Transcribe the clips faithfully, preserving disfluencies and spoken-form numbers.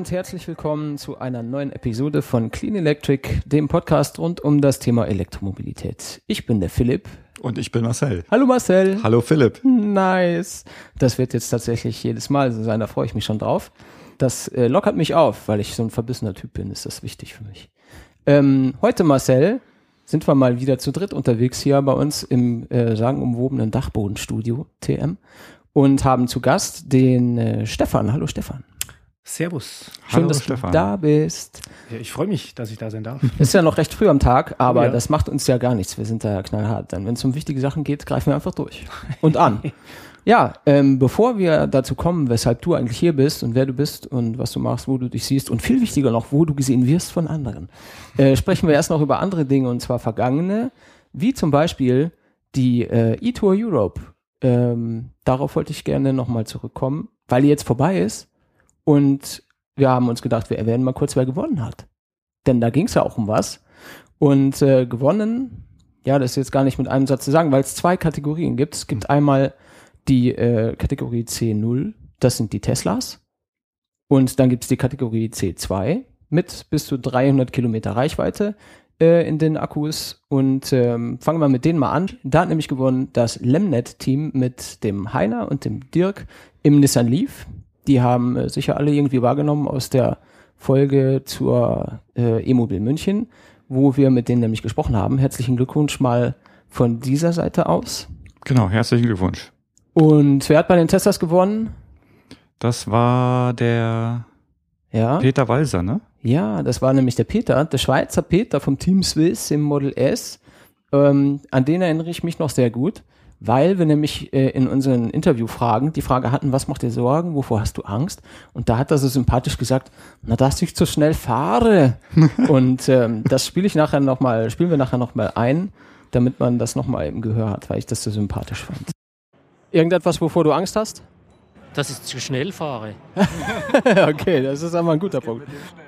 und herzlich willkommen zu einer neuen Episode von Clean Electric, dem Podcast rund um das Thema Elektromobilität. Ich bin der Philipp. Und ich bin Marcel. Hallo Marcel. Hallo Philipp. Nice. Das wird jetzt tatsächlich jedes Mal so sein, da freue ich mich schon drauf. Das äh, lockert mich auf, weil ich so ein verbissener Typ bin, ist das wichtig für mich. Ähm, heute, Marcel, sind wir mal wieder zu dritt unterwegs hier bei uns im äh, sagenumwobenen Dachbodenstudio T M und haben zu Gast den äh, Stefan. Hallo Stefan. Servus. Schön, Hallo, dass Stefan. du da bist. Ja, ich freue mich, dass ich da sein darf. Ist ja noch recht früh am Tag, aber Oh ja. das macht uns ja gar nichts. Wir sind da knallhart. Denn wenn es um wichtige Sachen geht, greifen wir einfach durch und an. Ja, ähm, bevor wir dazu kommen, weshalb du eigentlich hier bist und wer du bist und was du machst, wo du dich siehst und viel wichtiger noch, wo du gesehen wirst von anderen, äh, sprechen wir erst noch über andere Dinge und zwar vergangene, wie zum Beispiel die äh, E-Tour Europe. Ähm, darauf wollte ich gerne nochmal zurückkommen, weil die jetzt vorbei ist und wir haben uns gedacht, wir erwähnen mal kurz, wer gewonnen hat. Denn da ging es ja auch um was. Und äh, gewonnen, ja, das ist jetzt gar nicht mit einem Satz zu sagen, weil es zwei Kategorien gibt. Es gibt einmal die äh, Kategorie C null, das sind die Teslas. Und dann gibt es die Kategorie C zwei mit bis zu dreihundert Kilometer Reichweite äh, in den Akkus. Und ähm, fangen wir mit denen mal an. Da hat nämlich gewonnen das Lemnet-Team mit dem Heiner und dem Dirk im Nissan Leaf. Die haben äh, sicher alle irgendwie wahrgenommen aus der Folge zur äh, E-Mobil München, wo wir mit denen nämlich gesprochen haben. Herzlichen Glückwunsch mal von dieser Seite aus. Genau, herzlichen Glückwunsch. Und wer hat bei den Teslas gewonnen? Das war der Ja, Peter Walser, ne? ja, das war nämlich der Peter, der Schweizer Peter vom Team Swiss im Model S. Ähm, an den erinnere ich mich noch sehr gut, weil wir nämlich äh, in unseren Interviewfragen die Frage hatten, was macht dir Sorgen, wovor hast du Angst? Und da hat er so sympathisch gesagt, na, dass ich zu schnell fahre. Und ähm, das spiele ich nachher noch mal, spielen wir nachher nochmal ein, damit man das nochmal im Gehör hat, weil ich das so sympathisch fand. Irgendetwas, wovor du Angst hast? Dass ich zu schnell fahre. Okay, das ist aber ein guter Punkt.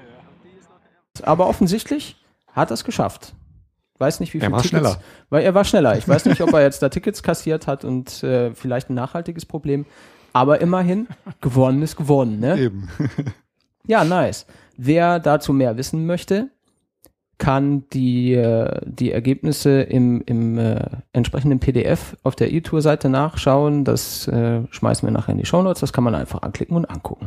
Aber offensichtlich hat er es geschafft. Weiß nicht, wie Er viele war Tickets. schneller. Weil er war schneller. Ich weiß nicht, ob er jetzt da Tickets kassiert hat und äh, vielleicht ein nachhaltiges Problem. Aber immerhin, gewonnen ist gewonnen, ne? Eben. Ja, nice. Wer dazu mehr wissen möchte, kann die, äh, die Ergebnisse im, im äh, entsprechenden P D F auf der E-Tour-Seite nachschauen. Das äh, schmeißen wir nachher in die Shownotes. Das kann man einfach anklicken und angucken.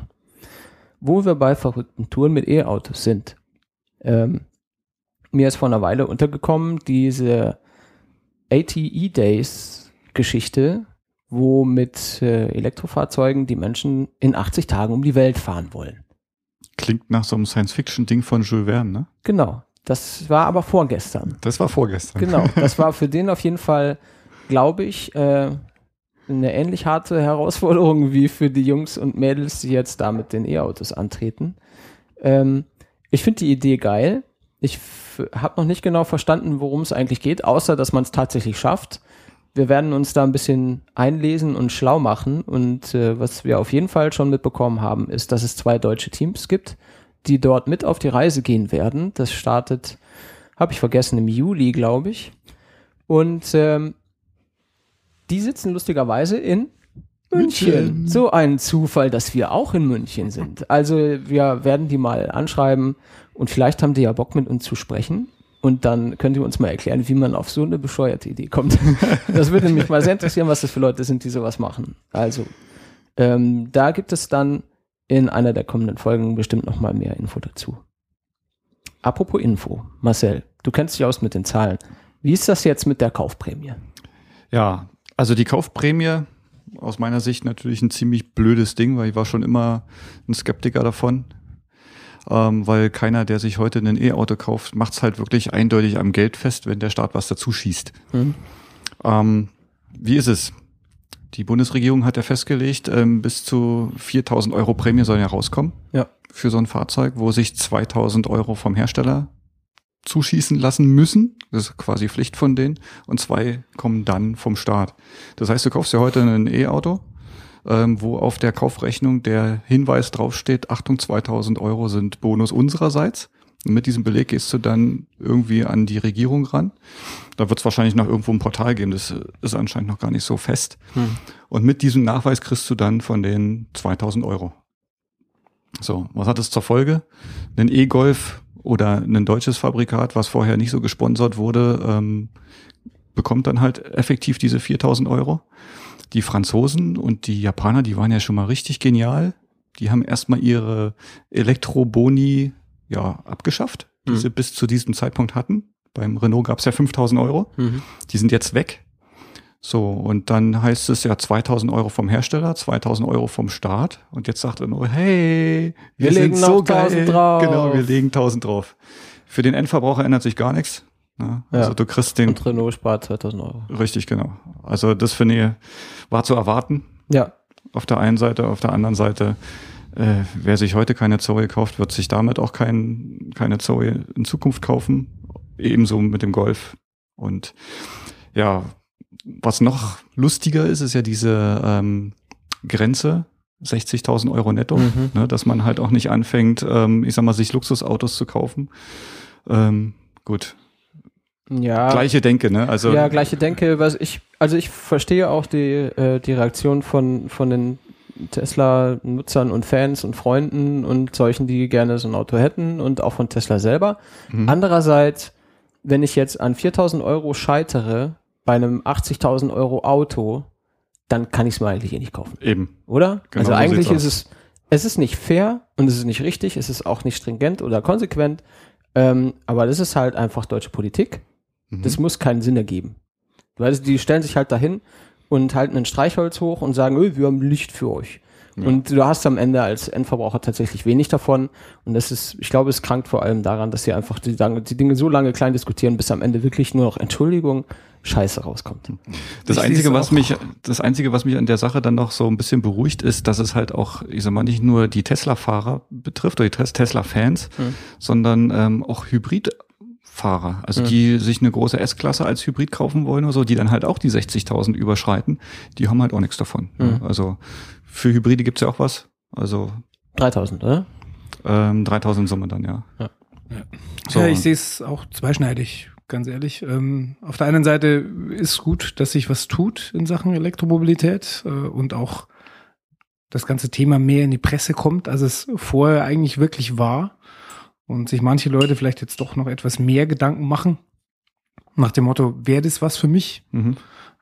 Wo wir bei verrückten Touren mit E-Autos sind. Ähm, mir ist vor einer Weile untergekommen diese A T E-Days-Geschichte, wo mit äh, Elektrofahrzeugen die Menschen in achtzig Tagen um die Welt fahren wollen. Klingt nach so einem Science-Fiction-Ding von Jules Verne, ne? Genau. Das war aber vorgestern. Das war vorgestern. Genau. Das war für den auf jeden Fall, glaube ich, äh, eine ähnlich harte Herausforderung wie für die Jungs und Mädels, die jetzt da mit den E-Autos antreten. Ähm, ich finde die Idee geil. Ich f- habe noch nicht genau verstanden, worum es eigentlich geht, außer dass man es tatsächlich schafft. Wir werden uns da ein bisschen einlesen und schlau machen. Und äh, was wir auf jeden Fall schon mitbekommen haben, ist, dass es zwei deutsche Teams gibt, die dort mit auf die Reise gehen werden. Das startet, habe ich vergessen, im Juli, glaube ich. Und ähm, die sitzen lustigerweise in München. München. So ein Zufall, dass wir auch in München sind. Also wir werden die mal anschreiben und vielleicht haben die ja Bock mit uns zu sprechen. Und dann könnt ihr uns mal erklären, wie man auf so eine bescheuerte Idee kommt. Das würde mich mal sehr interessieren, was das für Leute sind, die sowas machen. Also ähm, da gibt es dann in einer der kommenden Folgen bestimmt noch mal mehr Info dazu. Apropos Info, Marcel, du kennst dich aus mit den Zahlen. Wie ist das jetzt mit der Kaufprämie? Ja, also die Kaufprämie, aus meiner Sicht natürlich ein ziemlich blödes Ding, weil ich war schon immer ein Skeptiker davon. Ähm, weil keiner, der sich heute ein E-Auto kauft, macht es halt wirklich eindeutig am Geld fest, wenn der Staat was dazu schießt. Hm? Ähm, wie ist es? Die Bundesregierung hat ja festgelegt, ähm, bis zu viertausend Euro Prämie sollen ja rauskommen. Ja. Für so ein Fahrzeug, wo sich zweitausend Euro vom Hersteller zuschießen lassen müssen. Das ist quasi Pflicht von denen. Und zwei kommen dann vom Staat. Das heißt, du kaufst ja heute ein E-Auto, ähm, wo auf der Kaufrechnung der Hinweis draufsteht, Achtung, zweitausend Euro sind Bonus unsererseits. Und mit diesem Beleg gehst du dann irgendwie an die Regierung ran. Da wird es wahrscheinlich noch irgendwo ein Portal geben, das ist anscheinend noch gar nicht so fest. Hm. Und mit diesem Nachweis kriegst du dann von den zweitausend Euro. So, was hat es zur Folge? Ein E-Golf oder ein deutsches Fabrikat, was vorher nicht so gesponsert wurde, ähm, bekommt dann halt effektiv diese viertausend Euro. Die Franzosen und die Japaner, die waren ja schon mal richtig genial. Die haben erstmal ihre Elektroboni ja abgeschafft, die Mhm. sie bis zu diesem Zeitpunkt hatten. Beim Renault gab es ja fünftausend Euro. Mhm. Die sind jetzt weg. So, und dann heißt es ja zweitausend Euro vom Hersteller, zweitausend Euro vom Staat. Und jetzt sagt er nur, hey, wir, Wir sind legen so noch geil. tausend drauf. Genau, wir legen tausend drauf. Für den Endverbraucher ändert sich gar nichts. Ne? Also Ja. du kriegst den, Und Renault spart zweitausend Euro. richtig, genau. Also das finde ich, war zu erwarten. Ja. Auf der einen Seite, auf der anderen Seite, äh, wer sich heute keine Zoe kauft, wird sich damit auch kein, keine Zoe in Zukunft kaufen. Ebenso mit dem Golf. Und ja, was noch lustiger ist, ist ja diese ähm, Grenze, sechzigtausend Euro netto, Mhm. ne, dass man halt auch nicht anfängt, ähm, ich sag mal, sich Luxusautos zu kaufen. Ähm, gut, Ja. gleiche Denke, ne? Also Ja, gleiche Denke. Was ich, also ich verstehe auch die, äh, die Reaktion von, von den Tesla-Nutzern und Fans und Freunden und solchen, die gerne so ein Auto hätten und auch von Tesla selber. Mhm. Andererseits, wenn ich jetzt an viertausend Euro scheitere bei einem achtzigtausend Euro Auto, dann kann ich es mir eigentlich eh nicht kaufen, eben. oder? Genau also so eigentlich sieht's ist es, es ist nicht fair und es ist nicht richtig, es ist auch nicht stringent oder konsequent, ähm, aber das ist halt einfach deutsche Politik. Mhm. Das muss keinen Sinn ergeben. Weil die stellen sich halt dahin und halten ein Streichholz hoch und sagen, öh, wir haben Licht für euch. Ja. Und du hast am Ende als Endverbraucher tatsächlich wenig davon. Und das ist, ich glaube, es krankt vor allem daran, dass sie einfach die, die Dinge so lange klein diskutieren, bis am Ende wirklich nur noch Entschuldigung, Scheiße rauskommt. Das Ich Einzige, seh's was auch. mich, das Einzige, was mich an der Sache dann noch so ein bisschen beruhigt, ist, dass es halt auch, ich sag mal, nicht nur die Tesla-Fahrer betrifft oder die Tes- Tesla-Fans, Hm. sondern ähm, auch Hybrid-Fahrer, also Hm. die sich eine große S-Klasse als Hybrid kaufen wollen oder so, die dann halt auch die sechzigtausend überschreiten, die haben halt auch nichts davon. Hm. Also für Hybride gibt's ja auch was, also dreitausend, oder? ähm, dreitausend Summe dann, ja. Ja. So. Ja, ich sehe es auch zweischneidig, ganz ehrlich. Ähm, auf der einen Seite ist gut, dass sich was tut in Sachen Elektromobilität äh, und auch das ganze Thema mehr in die Presse kommt, als es vorher eigentlich wirklich war. Und sich manche Leute vielleicht jetzt doch noch etwas mehr Gedanken machen, nach dem Motto, wäre das was für mich? Mhm.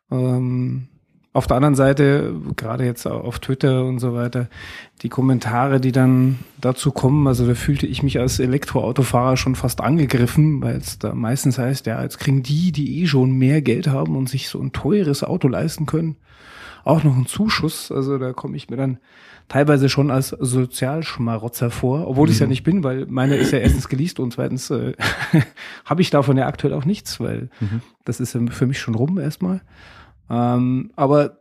Ähm, auf der anderen Seite, gerade jetzt auf Twitter und so weiter, die Kommentare, die dann dazu kommen, also da fühlte ich mich als Elektroautofahrer schon fast angegriffen, weil es da meistens heißt, ja, jetzt kriegen die, die eh schon mehr Geld haben und sich so ein teures Auto leisten können, auch noch einen Zuschuss. Also da komme ich mir dann teilweise schon als Sozialschmarotzer vor, obwohl ich es ja nicht bin, weil meine ist ja erstens geleast und zweitens äh, habe ich davon ja aktuell auch nichts, weil Mhm. das ist ja für mich schon rum erstmal. Ähm, aber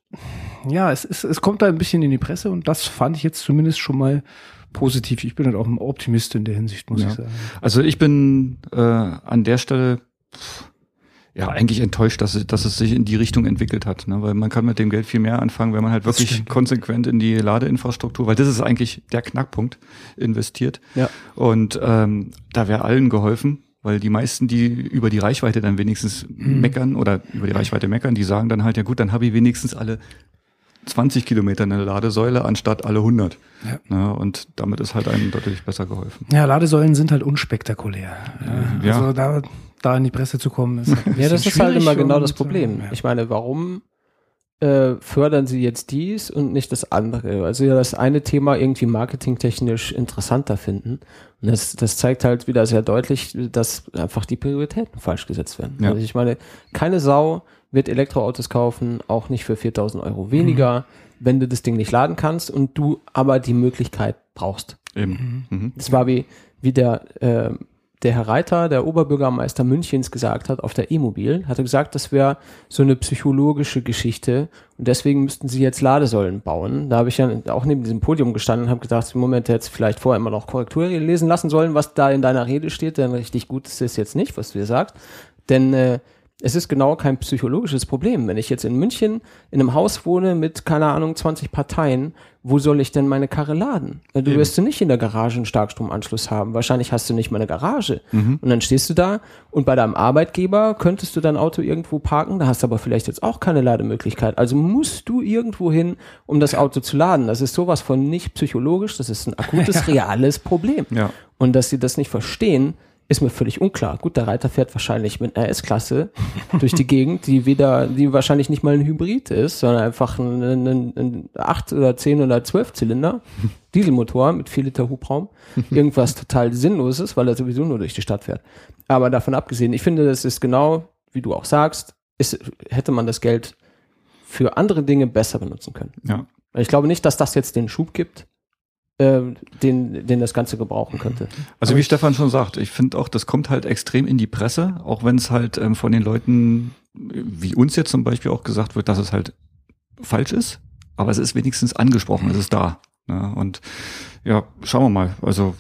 ja, es, es, es kommt da ein bisschen in die Presse und das fand ich jetzt zumindest schon mal positiv. Ich bin halt auch ein Optimist in der Hinsicht, muss Ja. ich sagen. Also ich bin äh, an der Stelle pff, ja eigentlich enttäuscht, dass es, dass es sich in die Richtung entwickelt hat, ne? Weil man kann mit dem Geld viel mehr anfangen, wenn man halt Das wirklich stimmt. konsequent in die Ladeinfrastruktur, weil das ist eigentlich der Knackpunkt, investiert. Ja. Und ähm, da wäre allen geholfen, weil die meisten, die über die Reichweite dann wenigstens Mhm. meckern oder über die Reichweite meckern, die sagen dann halt, ja gut, dann habe ich wenigstens alle zwanzig Kilometer eine Ladesäule anstatt alle hundert. Ja. Ne? Und damit ist halt einem deutlich besser geholfen. Ja, Ladesäulen sind halt unspektakulär. Ja. Ja. Also da, da in die Presse zu kommen, ist halt ein Ja, das bisschen ist halt schwierig immer genau und, das Problem. äh, ja. Ich meine, warum äh, fördern sie jetzt dies und nicht das andere? Also ja, das eine Thema irgendwie marketingtechnisch interessanter finden. Und das, das zeigt halt wieder sehr deutlich, dass einfach die Prioritäten falsch gesetzt werden. Ja. Also ich meine, keine Sau wird Elektroautos kaufen, auch nicht für viertausend Euro weniger, wenn du das Ding nicht laden kannst und du aber die Möglichkeit brauchst. Eben. Mhm. Das war wie, wie der, äh, der Herr Reiter, der Oberbürgermeister Münchens, gesagt hat auf der E-Mobil, hat er gesagt, das wäre so eine psychologische Geschichte und deswegen müssten sie jetzt Ladesäulen bauen. Da habe ich ja auch neben diesem Podium gestanden und habe gedacht, im Moment hätte jetzt vielleicht vorher immer noch Korrektur lesen lassen sollen, was da in deiner Rede steht, denn richtig gut ist es jetzt nicht, was du dir sagst. Denn äh, Es ist genau kein psychologisches Problem. Wenn ich jetzt in München in einem Haus wohne mit, keine Ahnung, zwanzig Parteien, wo soll ich denn meine Karre laden? Du Eben. wirst du nicht in der Garage einen Starkstromanschluss haben. Wahrscheinlich hast du nicht mal eine Garage. Mhm. Und dann stehst du da und bei deinem Arbeitgeber könntest du dein Auto irgendwo parken, da hast du aber vielleicht jetzt auch keine Lademöglichkeit. Also musst du irgendwo hin, um das Auto zu laden. Das ist sowas von nicht psychologisch, das ist ein akutes, reales Problem. Ja. Und dass sie das nicht verstehen, ist mir völlig unklar. Gut, der Reiter fährt wahrscheinlich mit einer S-Klasse durch die Gegend, die weder, die wahrscheinlich nicht mal ein Hybrid ist, sondern einfach ein, ein, ein acht oder zehn oder zwölf Zylinder Dieselmotor mit vier Liter Hubraum. Irgendwas total Sinnloses, weil er sowieso nur durch die Stadt fährt. Aber davon abgesehen, ich finde, das ist genau, wie du auch sagst, ist, hätte man das Geld für andere Dinge besser benutzen können. Ja. Ich glaube nicht, dass das jetzt den Schub gibt, den, den das Ganze gebrauchen könnte. Also Aber wie Stefan schon sagt, ich finde auch, das kommt halt extrem in die Presse, auch wenn es halt ähm, von den Leuten, wie uns jetzt zum Beispiel auch gesagt wird, dass es halt falsch ist, aber es ist wenigstens angesprochen, es ist da. Ne? Und ja, schauen wir mal. Also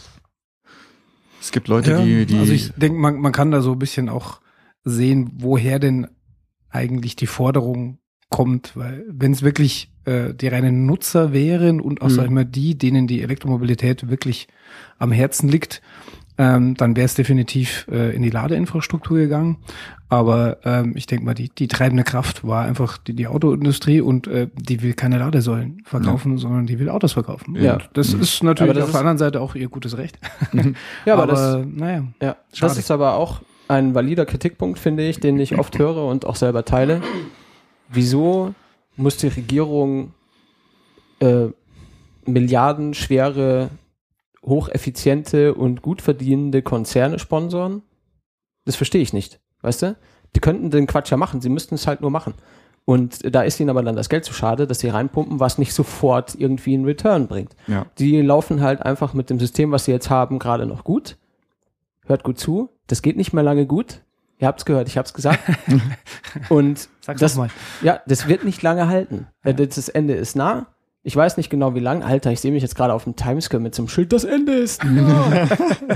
es gibt Leute, Ja, die, die... Also ich denke, man, man kann da so ein bisschen auch sehen, woher denn eigentlich die Forderung kommt, weil wenn es wirklich äh, die reinen Nutzer wären und auch, Mhm. sag ich mal, die, denen die Elektromobilität wirklich am Herzen liegt, ähm, dann wäre es definitiv äh, in die Ladeinfrastruktur gegangen. Aber ähm, ich denke mal, die, die treibende Kraft war einfach die, die Autoindustrie und äh, die will keine Ladesäulen verkaufen, ja. sondern die will Autos verkaufen. Ja. Und das Mhm. ist natürlich Aber das auf ist- der anderen Seite auch ihr gutes Recht. Ja, aber, aber das, naja. ja, schade. das ist aber auch ein valider Kritikpunkt, finde ich, den ich oft höre und auch selber teile. Wieso muss die Regierung äh, milliardenschwere, hocheffiziente und gut verdienende Konzerne sponsoren? Das verstehe ich nicht, weißt du? Die könnten den Quatsch ja machen, sie müssten es halt nur machen. Und da ist ihnen aber dann das Geld zu schade, dass sie reinpumpen, was nicht sofort irgendwie einen Return bringt. ja. Die laufen halt einfach mit dem System, was sie jetzt haben, gerade noch gut. Hört gut zu. Das geht nicht mehr lange gut. Ihr habt's gehört, ich hab's gesagt. Und Sag's das, noch mal. ja, das wird nicht lange halten. Äh, Das Ende ist nah. Ich weiß nicht genau, wie lang. Alter, ich sehe mich jetzt gerade auf dem Timescale mit so einem Schild. Das Ende ist nah.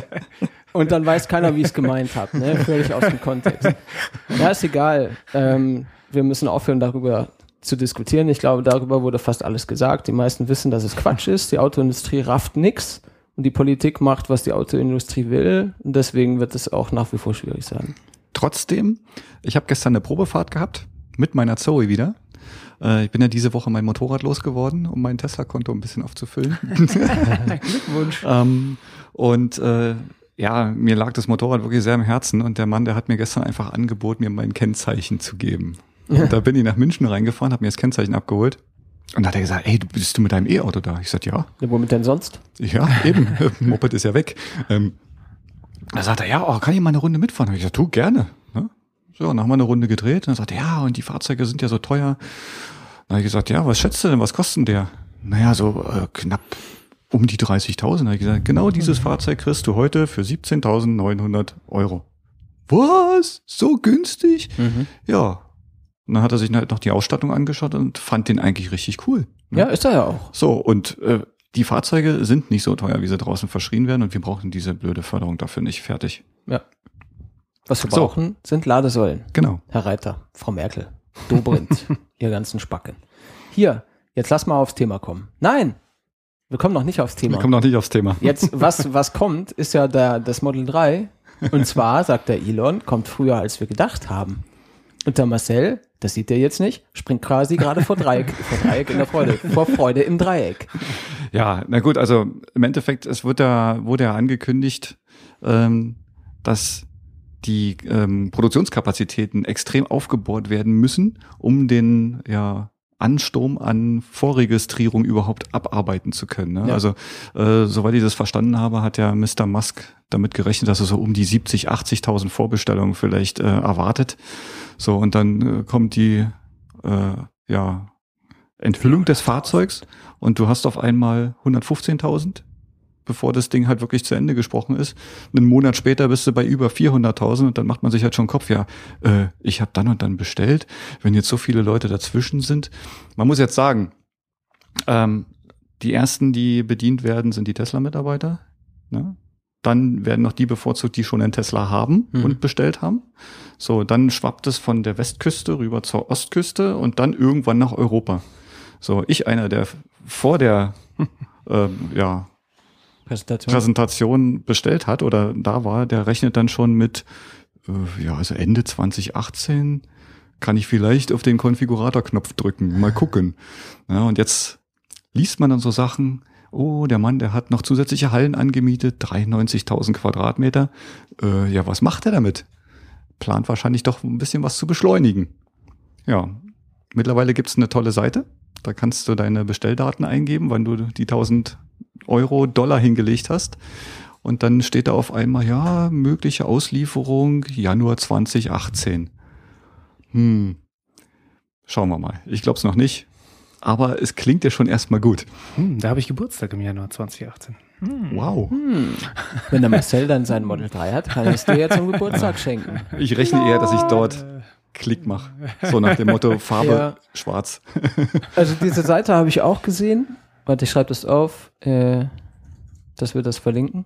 Und dann weiß keiner, wie ich es gemeint habe. Ne? Völlig aus dem Kontext. Ja, ist egal. Ähm, wir müssen aufhören, darüber zu diskutieren. Ich glaube, darüber wurde fast alles gesagt. Die meisten wissen, dass es Quatsch ist. Die Autoindustrie rafft nix. Und die Politik macht, was die Autoindustrie will. Und deswegen wird es auch nach wie vor schwierig sein. Trotzdem, ich habe gestern eine Probefahrt gehabt, mit meiner Zoe wieder. Äh, ich bin ja diese Woche mein Motorrad losgeworden, um mein Tesla-Konto ein bisschen aufzufüllen. Glückwunsch. ähm, und äh, ja, mir lag das Motorrad wirklich sehr am Herzen und der Mann, der hat mir gestern einfach angeboten, mir mein Kennzeichen zu geben. Und da bin ich nach München reingefahren, habe mir das Kennzeichen abgeholt und da hat er gesagt, ey, du bist du mit deinem E-Auto da? Ich sagte, ja. Ja, womit denn sonst? Ja, eben. Moped ist ja weg. Ähm, da sagt er, ja, oh, kann ich mal eine Runde mitfahren? Hab ich gesagt, du, gerne. Ne? So, dann haben wir eine Runde gedreht und dann sagt er, ja, und die Fahrzeuge sind ja so teuer. Dann habe ich gesagt, ja, was schätzt du denn, was kostet denn der? Naja, so äh, knapp um die dreißigtausend. Da habe ich gesagt, genau dieses Fahrzeug kriegst du heute für siebzehntausendneunhundert Euro. Was? So günstig? Mhm. Ja. Und dann hat er sich halt noch die Ausstattung angeschaut und fand den eigentlich richtig cool. Ne? Ja, ist er ja auch. So, und äh, die Fahrzeuge sind nicht so teuer, wie sie draußen verschrien werden und wir brauchen diese blöde Förderung dafür nicht. Fertig. Ja. Was wir So. brauchen, sind Ladesäulen. Genau. Herr Reiter, Frau Merkel, Dobrindt, ihr ganzen Spacken. Hier, jetzt lass mal aufs Thema kommen. Nein, wir kommen noch nicht aufs Wir Thema. kommen noch nicht aufs Thema. Jetzt, was, was kommt, ist ja der, das Model drei. Und zwar, sagt der Elon, kommt früher, als wir gedacht haben. Und der Marcel, das sieht er jetzt nicht, springt quasi gerade vor Dreieck, vor Dreieck in der Freude, vor Freude im Dreieck. Ja, na gut, also im Endeffekt, es wird da, wurde ja angekündigt, ähm, dass die ähm, Produktionskapazitäten extrem aufgebohrt werden müssen, um den ja Ansturm an Vorregistrierung überhaupt abarbeiten zu können. Ne? Ja. Also äh, soweit ich das verstanden habe, hat ja Mister Musk damit gerechnet, dass er so um die siebzig, achtzigtausend Vorbestellungen vielleicht äh, erwartet. So, und dann äh, kommt die äh, ja Enthüllung des Fahrzeugs und du hast auf einmal hundertfünfzehntausend, bevor das Ding halt wirklich zu Ende gesprochen ist. Einen Monat später bist du bei über vierhunderttausend und dann macht man sich halt schon Kopf, ja, äh, ich habe dann und dann bestellt, wenn jetzt so viele Leute dazwischen sind. Man muss jetzt sagen, ähm, die ersten, die bedient werden, sind die Tesla-Mitarbeiter. Ne? dann werden noch die bevorzugt, die schon einen Tesla haben Mhm. und bestellt haben. So, dann schwappt es von der Westküste rüber zur Ostküste und dann irgendwann nach Europa. So, ich einer, der vor der äh, ja, Präsentation. Präsentation bestellt hat oder da war, der rechnet dann schon mit, äh, ja, also Ende zwanzig achtzehn kann ich vielleicht auf den Konfigurator-Knopf drücken, mal gucken. Ja, und jetzt liest man dann so Sachen, oh, der Mann, der hat noch zusätzliche Hallen angemietet, dreiundneunzigtausend Quadratmeter. Äh, ja, was macht er damit? Plant wahrscheinlich doch ein bisschen was zu beschleunigen. Ja, mittlerweile gibt's eine tolle Seite. Da kannst du deine Bestelldaten eingeben, wann du die tausend Euro, Dollar hingelegt hast. Und dann steht da auf einmal, ja, mögliche Auslieferung Januar zwanzig achtzehn. Hm, schauen wir mal. Ich glaube es noch nicht. Aber es klingt ja schon erstmal gut. Hm, da habe ich Geburtstag im Januar zwanzig achtzehn. Hm. Wow. Hm. Wenn der Marcel dann sein Model drei hat, kann ich es dir ja zum Geburtstag schenken. Ich rechne eher, dass ich dort Klick mache. So nach dem Motto Farbe Ja. schwarz. Also diese Seite habe ich auch gesehen. Warte, ich schreibe das auf, äh, dass wir das verlinken.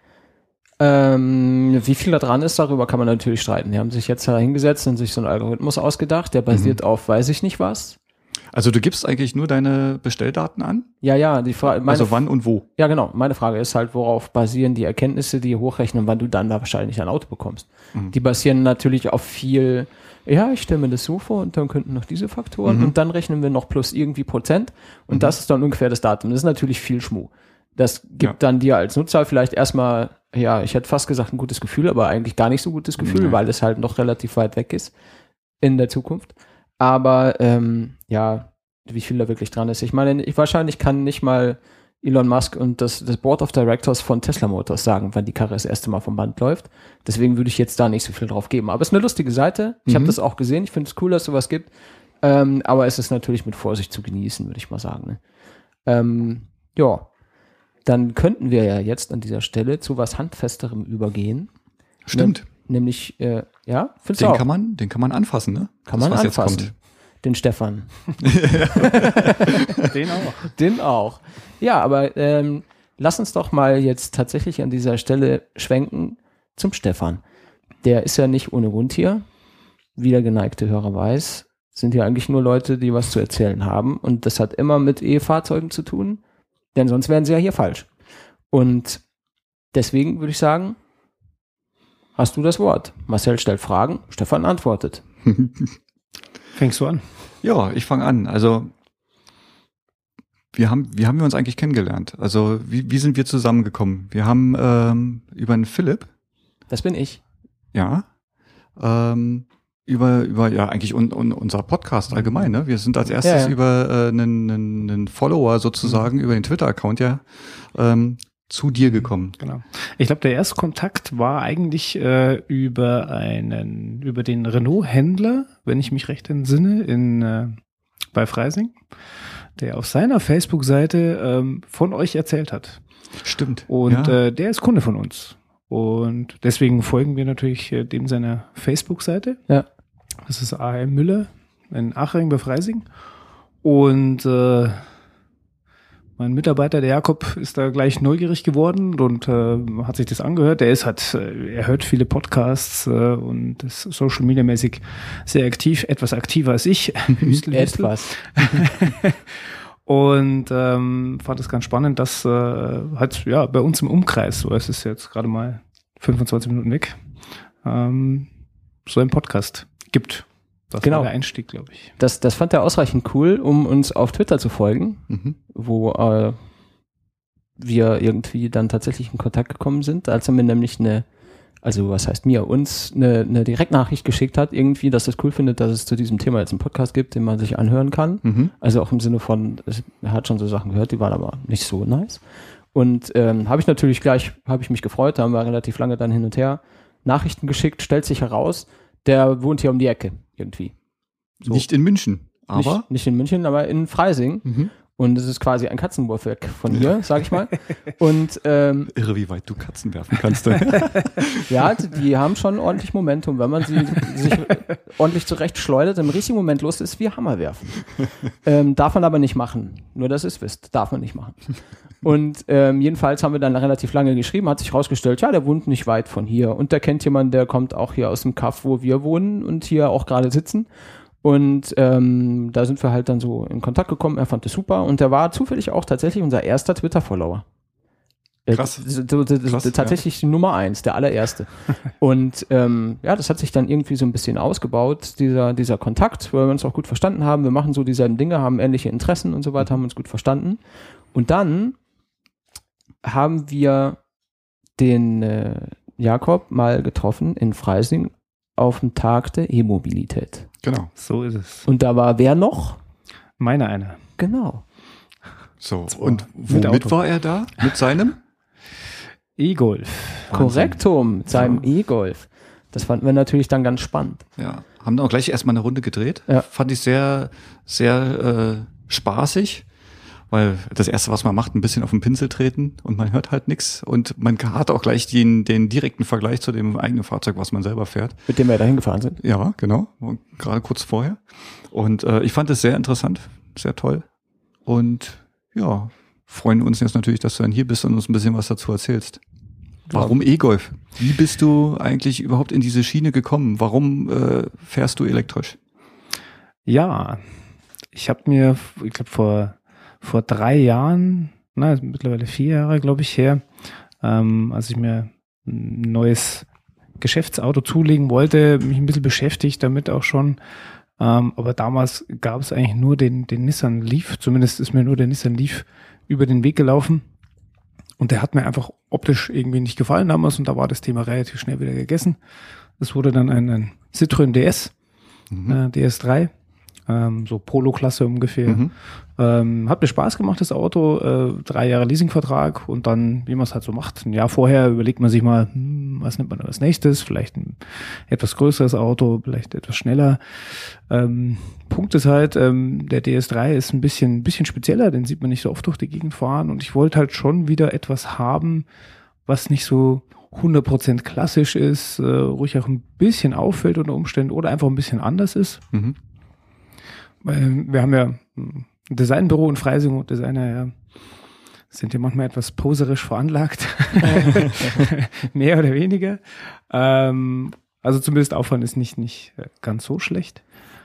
Ähm, wie viel da dran ist, darüber kann man natürlich streiten. Die haben sich jetzt da hingesetzt und sich so einen Algorithmus ausgedacht, der basiert Mhm. auf weiß ich nicht was. Also du gibst eigentlich nur deine Bestelldaten an? Ja, ja, die Frage, meine, Also wann und wo? ja genau, meine Frage ist halt, worauf basieren die Erkenntnisse, die hochrechnen, wann du dann da wahrscheinlich ein Auto bekommst. Mhm. Die basieren natürlich auf viel, ja, ich stelle mir das so vor und dann könnten noch diese Faktoren Mhm. und dann rechnen wir noch plus irgendwie Prozent und Mhm. das ist dann ungefähr das Datum. Das ist natürlich viel Schmuh. Das gibt Ja. dann dir als Nutzer vielleicht erstmal, ja, ich hätte fast gesagt ein gutes Gefühl, aber eigentlich gar nicht so gutes Gefühl, Nee. weil es halt noch relativ weit weg ist in der Zukunft. Aber ähm, ja, wie viel da wirklich dran ist. Ich meine, ich, wahrscheinlich kann nicht mal Elon Musk und das, das Board of Directors von Tesla Motors sagen, wann die Karre das erste Mal vom Band läuft. Deswegen würde ich jetzt da nicht so viel drauf geben. Aber es ist eine lustige Seite. Ich Mhm. habe das auch gesehen. Ich finde es cool, dass es sowas gibt. Ähm, aber es ist natürlich mit Vorsicht zu genießen, würde ich mal sagen. Ne? Ähm, ja, dann könnten wir ja jetzt an dieser Stelle zu was Handfesterem übergehen. Stimmt. Nämlich, äh, ja, findest Den du auch? kann man, den kann man anfassen, ne? Kann Das, man was jetzt anfassen. kommt. Den Stefan. Den auch. Den auch. Ja, aber ähm, lass uns doch mal jetzt tatsächlich an dieser Stelle schwenken zum Stefan. Der ist ja nicht ohne Grund hier. Wie der geneigte Hörer weiß, sind hier eigentlich nur Leute, die was zu erzählen haben. Und das hat immer mit E-Fahrzeugen zu tun, denn sonst wären sie ja hier falsch. Und deswegen würde ich sagen, hast du das Wort. Marcel stellt Fragen, Stefan antwortet. Fängst du an? Ja, ich fange an. Also wir haben, wie haben wir uns eigentlich kennengelernt? Also wie, wie sind wir zusammengekommen? Wir haben ähm, über einen Philipp, Das bin ich. ja, ähm, über über ja eigentlich un, un, unser Podcast allgemein. Ne? Wir sind als erstes Ja, ja. über äh, einen, einen, einen Follower sozusagen über den Twitter-Account ja ähm, zu dir gekommen. Genau. Ich glaube, der erste Kontakt war eigentlich äh, über einen, über den Renault-Händler, wenn ich mich recht entsinne, in äh, bei Freising, der auf seiner Facebook-Seite ähm, von euch erzählt hat. Stimmt. Und ja. äh, der ist Kunde von uns. Und deswegen folgen wir natürlich äh, dem seiner Facebook-Seite. Ja. Das ist A M Müller in Achring bei Freising. Und äh, mein Mitarbeiter, der Jakob, ist da gleich neugierig geworden und äh, hat sich das angehört. Der ist halt, äh, er hört viele Podcasts äh, und ist Social Media mäßig sehr aktiv, etwas aktiver als ich. Hüstel, Hüstel. Etwas. Und ähm, fand es ganz spannend, dass äh, halt ja bei uns im Umkreis, so es ist jetzt gerade mal fünfundzwanzig Minuten weg, ähm, so ein Podcast gibt. Das Genau. war der Einstieg, glaube ich. Das, das fand er ausreichend cool, um uns auf Twitter zu folgen, Mhm. wo äh, wir irgendwie dann tatsächlich in Kontakt gekommen sind, als er mir nämlich eine, also was heißt mir, uns eine, eine Direktnachricht geschickt hat, irgendwie, dass er es cool findet, dass es zu diesem Thema jetzt einen Podcast gibt, den man sich anhören kann. Mhm. Also auch im Sinne von, es- er hat schon so Sachen gehört, die waren aber nicht so nice. Und ähm, habe ich natürlich gleich, habe ich mich gefreut, da haben wir relativ lange dann hin und her Nachrichten geschickt, stellt sich heraus, der wohnt hier um die Ecke irgendwie. So. Nicht in München, aber Nicht, nicht in München, aber in Freising. mhm. Und es ist quasi ein Katzenwurf weg von hier, sag ich mal. Und ähm, irre, wie weit du Katzen werfen kannst. ja, die haben schon ordentlich Momentum, wenn man sie sich ordentlich zurecht schleudert, im richtigen Moment los ist, wie Hammer werfen. Ähm, darf man aber nicht machen. Nur, dass ihr es wisst, darf man nicht machen. Und ähm, jedenfalls haben wir dann relativ lange geschrieben, hat sich rausgestellt, ja, der wohnt nicht weit von hier und der kennt jemanden, der kommt auch hier aus dem Kaff, wo wir wohnen und hier auch gerade sitzen. Und ähm, da sind wir halt dann so in Kontakt gekommen, er fand das super und der war zufällig auch tatsächlich unser erster Twitter-Follower. Krass. So, so, so, Krass, tatsächlich ja. Nummer eins, der allererste. Und ähm, ja, das hat sich dann irgendwie so ein bisschen ausgebaut, dieser, dieser Kontakt, weil wir uns auch gut verstanden haben. Wir machen so dieselben Dinge, haben ähnliche Interessen und so weiter, haben uns gut verstanden. Und dann haben wir den äh, Jakob mal getroffen in Freising auf dem Tag der E-Mobilität. Genau. So ist es. Und da war wer noch? Meine eine. Genau. So, So, und mit womit Auto. war er da? Mit seinem? E-Golf. Korrektum, mit seinem E-Golf. Das fanden wir natürlich dann ganz spannend. Ja, haben dann auch gleich erstmal eine Runde gedreht. Ja. Fand ich sehr, sehr äh, spaßig, weil das Erste, was man macht, ein bisschen auf den Pinsel treten und man hört halt nichts und man hat auch gleich den, den direkten Vergleich zu dem eigenen Fahrzeug, was man selber fährt. Mit dem wir da hingefahren sind. Ja, genau, und gerade kurz vorher. Und äh, ich fand es sehr interessant, sehr toll und ja, freuen uns jetzt natürlich, dass du dann hier bist und uns ein bisschen was dazu erzählst. Warum E-Golf? Wie bist du eigentlich überhaupt in diese Schiene gekommen? Warum äh, fährst du elektrisch? Ja, ich habe mir, ich glaube vor vor drei Jahren, na, mittlerweile vier Jahre, glaube ich, her, ähm, als ich mir ein neues Geschäftsauto zulegen wollte, mich ein bisschen beschäftigt damit auch schon. Ähm, aber damals gab es eigentlich nur den, den Nissan Leaf, zumindest ist mir nur der Nissan Leaf über den Weg gelaufen. Und der hat mir einfach optisch irgendwie nicht gefallen damals und da war das Thema relativ schnell wieder gegessen. Es wurde dann ein, ein Citroën D S, Mhm. äh, D S drei, ähm, so Polo-Klasse ungefähr. Mhm. Ähm, hat mir Spaß gemacht, das Auto, äh, drei Jahre Leasingvertrag und dann, wie man es halt so macht, ein Jahr vorher überlegt man sich mal, hm, was nimmt man als nächstes, vielleicht ein etwas größeres Auto, vielleicht etwas schneller. Ähm, Punkt ist halt, ähm, der D S drei ist ein bisschen, ein bisschen spezieller, den sieht man nicht so oft durch die Gegend fahren und ich wollte halt schon wieder etwas haben, was nicht so hundert Prozent klassisch ist, äh, ruhig auch ein bisschen auffällt unter Umständen oder einfach ein bisschen anders ist. Mhm. Weil wir haben ja ein Designbüro in Freising und Designer ja, sind ja manchmal etwas poserisch veranlagt. Mehr oder weniger. Ähm, also zumindest Aufwand ist nicht, nicht ganz so schlecht.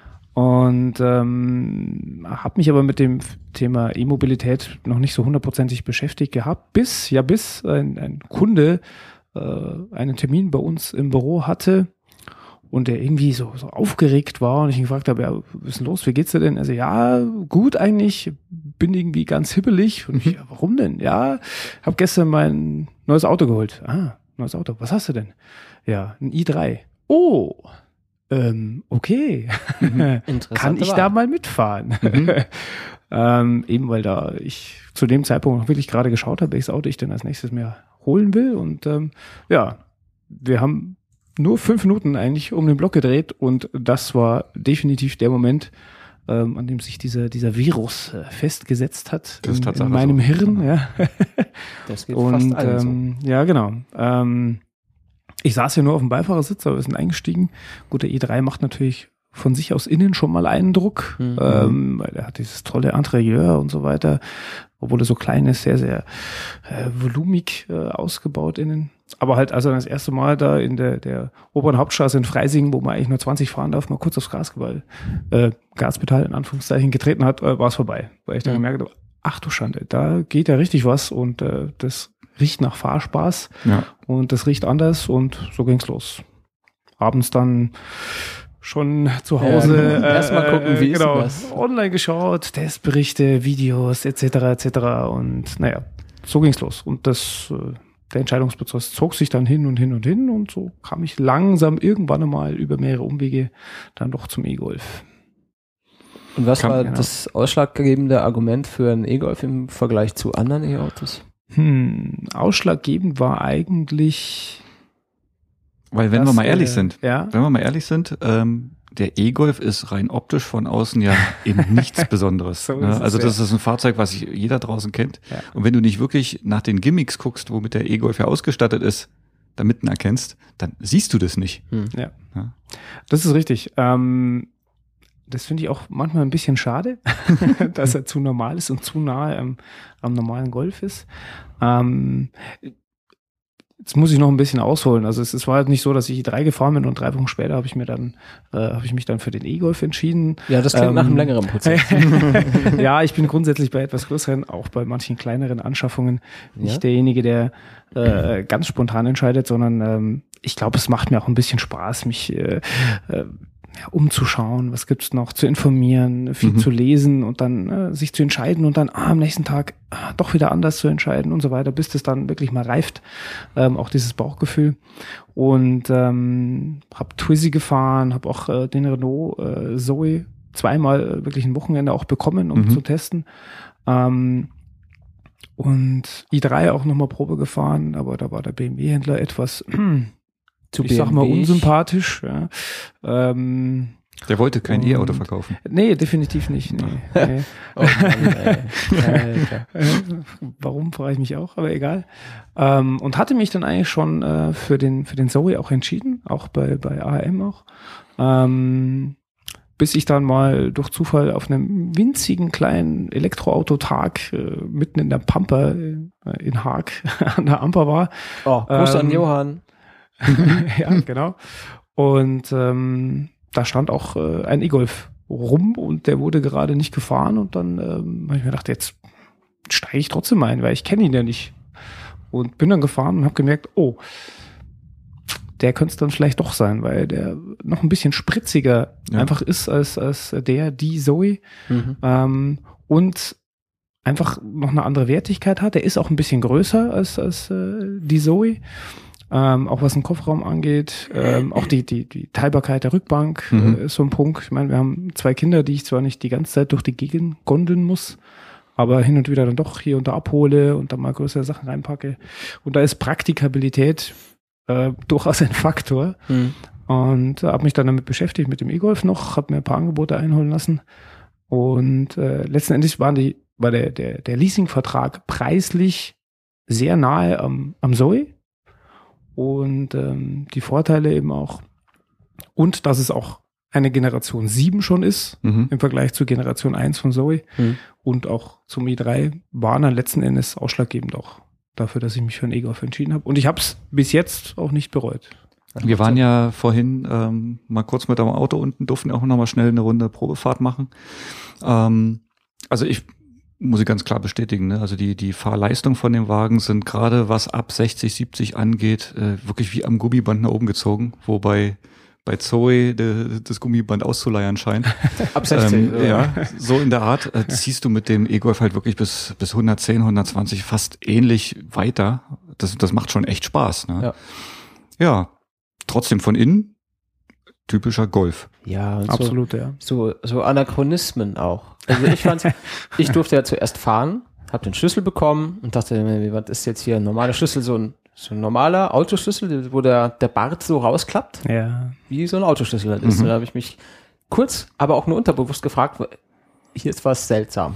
Und ähm, habe mich aber mit dem Thema E-Mobilität noch nicht so hundertprozentig beschäftigt gehabt, bis, ja bis ein, ein Kunde äh, einen Termin bei uns im Büro hatte, und der irgendwie so, so aufgeregt war und ich ihn gefragt habe, ja, was ist denn los, wie geht's dir denn? Also ja, gut eigentlich, bin irgendwie ganz hibbelig. Und ich, ja, warum denn? Ja, habe gestern mein neues Auto geholt. Ah, neues Auto, was hast du denn? Ja, ein i drei. Oh, ähm, okay. Kann ich da mal mitfahren? Mhm. ähm, eben weil da ich zu dem Zeitpunkt noch wirklich gerade geschaut habe, welches Auto ich denn als nächstes mehr holen will. Und ähm, ja, wir haben nur fünf Minuten eigentlich um den Block gedreht und das war definitiv der Moment, ähm, an dem sich dieser dieser Virus äh, festgesetzt hat Das ist in, Tatsache in meinem so. Hirn. Ja, Das geht und fast allen so. ähm, ja genau. Ähm, ich saß ja nur auf dem Beifahrersitz, aber wir sind eingestiegen. Gut, der i drei macht natürlich von sich aus innen schon mal Eindruck, Mhm. ähm, weil er hat dieses tolle Interieur und so weiter, obwohl er so klein ist, sehr, sehr äh, volumig äh, ausgebaut innen. Aber halt, als er das erste Mal da in der, der oberen Hauptstraße in Freising, wo man eigentlich nur zwanzig fahren darf, mal kurz aufs Gaspedal, äh, Gaspedal in Anführungszeichen getreten hat, äh, war es vorbei. Weil ich dann Mhm. gemerkt habe, ach du Schande, da geht ja richtig was und äh, das riecht nach Fahrspaß Ja. und das riecht anders und so ging's los. Abends dann schon zu Hause Ja, genau. Erst mal gucken, wie ist genau, denn das? online geschaut, Testberichte, Videos et cetera et cetera und naja, so ging's los. Und das, äh, der Entscheidungsprozess zog sich dann hin und hin und hin und so kam ich langsam irgendwann einmal über mehrere Umwege dann doch zum E-Golf. Und was Kann- war genau. das ausschlaggebende Argument für einen E-Golf im Vergleich zu anderen E-Autos? Hm, ausschlaggebend war eigentlich, Weil wenn dass, wir mal ehrlich äh, sind, ja, wenn wir mal ehrlich sind, ähm, der E-Golf ist rein optisch von außen ja eben nichts Besonderes. So ist ne? es, Also das ja. ist ein Fahrzeug, was ich, jeder draußen kennt. Ja. Und wenn du nicht wirklich nach den Gimmicks guckst, womit der E-Golf ja ausgestattet ist, damit ihn erkennst, dann siehst du das nicht. ja. Ja. Das ist richtig. Ähm, das finde ich auch manchmal ein bisschen schade, dass er zu normal ist und zu nahe am, am normalen Golf ist. Ähm, Jetzt muss ich noch ein bisschen ausholen. Also es, es war halt nicht so, dass ich i drei gefahren bin und drei Wochen später habe ich mir dann, äh, habe ich mich dann für den E-Golf entschieden. Ja, das klingt ähm, nach einem längeren Prozess. Ja, ich bin grundsätzlich bei etwas größeren, auch bei manchen kleineren Anschaffungen nicht Ja? derjenige, der äh, ganz spontan entscheidet, sondern ähm, ich glaube, es macht mir auch ein bisschen Spaß, mich äh, äh, ja, umzuschauen, was gibt's noch, zu informieren, viel Mhm. zu lesen und dann äh, sich zu entscheiden und dann ah, am nächsten Tag ah, doch wieder anders zu entscheiden und so weiter, bis das dann wirklich mal reift, ähm, auch dieses Bauchgefühl. Und ähm, habe Twizy gefahren, habe auch äh, den Renault äh, Zoe zweimal äh, wirklich ein Wochenende auch bekommen, um Mhm. zu testen. Ähm, und i drei auch nochmal Probe gefahren, aber da war der B M W-Händler etwas Zu ich sag mal B M W. unsympathisch. Ja. Ähm, Der wollte kein Und- E-Auto verkaufen. nee, definitiv nicht. Nee, nee. Oh Mann, ey. Alter. Äh, Warum, frage ich mich auch, aber egal. Ähm, und hatte mich dann eigentlich schon äh, für den für den Zoe auch entschieden, auch bei bei A M auch. Ähm, bis ich dann mal durch Zufall auf einem winzigen kleinen Elektroautotag äh, mitten in der Pampa äh, in Haag an der Amper war. Oh, Gruß Ähm, an Johann. Ja, genau. Und ähm, da stand auch äh, ein E-Golf rum und der wurde gerade nicht gefahren und dann ähm, habe ich mir gedacht, jetzt steige ich trotzdem ein, weil ich kenne ihn ja nicht. Und bin dann gefahren und habe gemerkt, oh, der könnte es dann vielleicht doch sein, weil der noch ein bisschen spritziger Ja. einfach ist als, als der, die Zoe. Mhm. Ähm, und einfach noch eine andere Wertigkeit hat. Der ist auch ein bisschen größer als, als äh, die Zoe. Ähm, auch was den Kofferraum angeht, ähm, auch die, die, die Teilbarkeit der Rückbank Mhm. äh, ist so ein Punkt. Ich meine, wir haben zwei Kinder, die ich zwar nicht die ganze Zeit durch die Gegend gondeln muss, aber hin und wieder dann doch hier und da abhole und dann mal größere Sachen reinpacke. Und da ist Praktikabilität äh, durchaus ein Faktor. Mhm. Und äh, habe mich dann damit beschäftigt, mit dem E-Golf noch, habe mir ein paar Angebote einholen lassen. Und äh, letzten Endes waren die, war der, der, der Leasingvertrag preislich sehr nahe am, am Zoe. Und ähm, die Vorteile eben auch. Und dass es auch eine Generation sieben schon ist, Mhm. im Vergleich zur Generation eins von Zoe. Mhm. Und auch zum i drei waren dann letzten Endes ausschlaggebend auch dafür, dass ich mich für einen E-Golf entschieden habe. Und ich habe es bis jetzt auch nicht bereut. Wir waren ja vorhin ähm, mal kurz mit dem Auto unten, durften auch noch mal schnell eine Runde Probefahrt machen. Ähm, also ich muss ich ganz klar bestätigen, ne? Also die die Fahrleistung von dem Wagen sind gerade, was ab sechzig, siebzig angeht, äh, wirklich wie am Gummiband nach oben gezogen, wobei bei Zoe de, das Gummiband auszuleiern scheint. Ab sechzig. Ähm, oder? ja, so in der Art äh, ziehst du mit dem E-Golf halt wirklich bis bis hundertzehn, hundertzwanzig fast ähnlich weiter. Das das macht schon echt Spaß, ne? Ja. Ja, trotzdem von innen typischer Golf. Ja, und so, Absolut, ja. so, so Anachronismen auch. Also ich fand's, ich durfte ja zuerst fahren, habe den Schlüssel bekommen und dachte, mir, was ist jetzt hier ein normaler Schlüssel, so ein, so ein normaler Autoschlüssel, wo der, der Bart so rausklappt, Ja. wie so ein Autoschlüssel halt ist. Mhm. Da habe ich mich kurz, aber auch nur unterbewusst gefragt, hier ist was seltsam.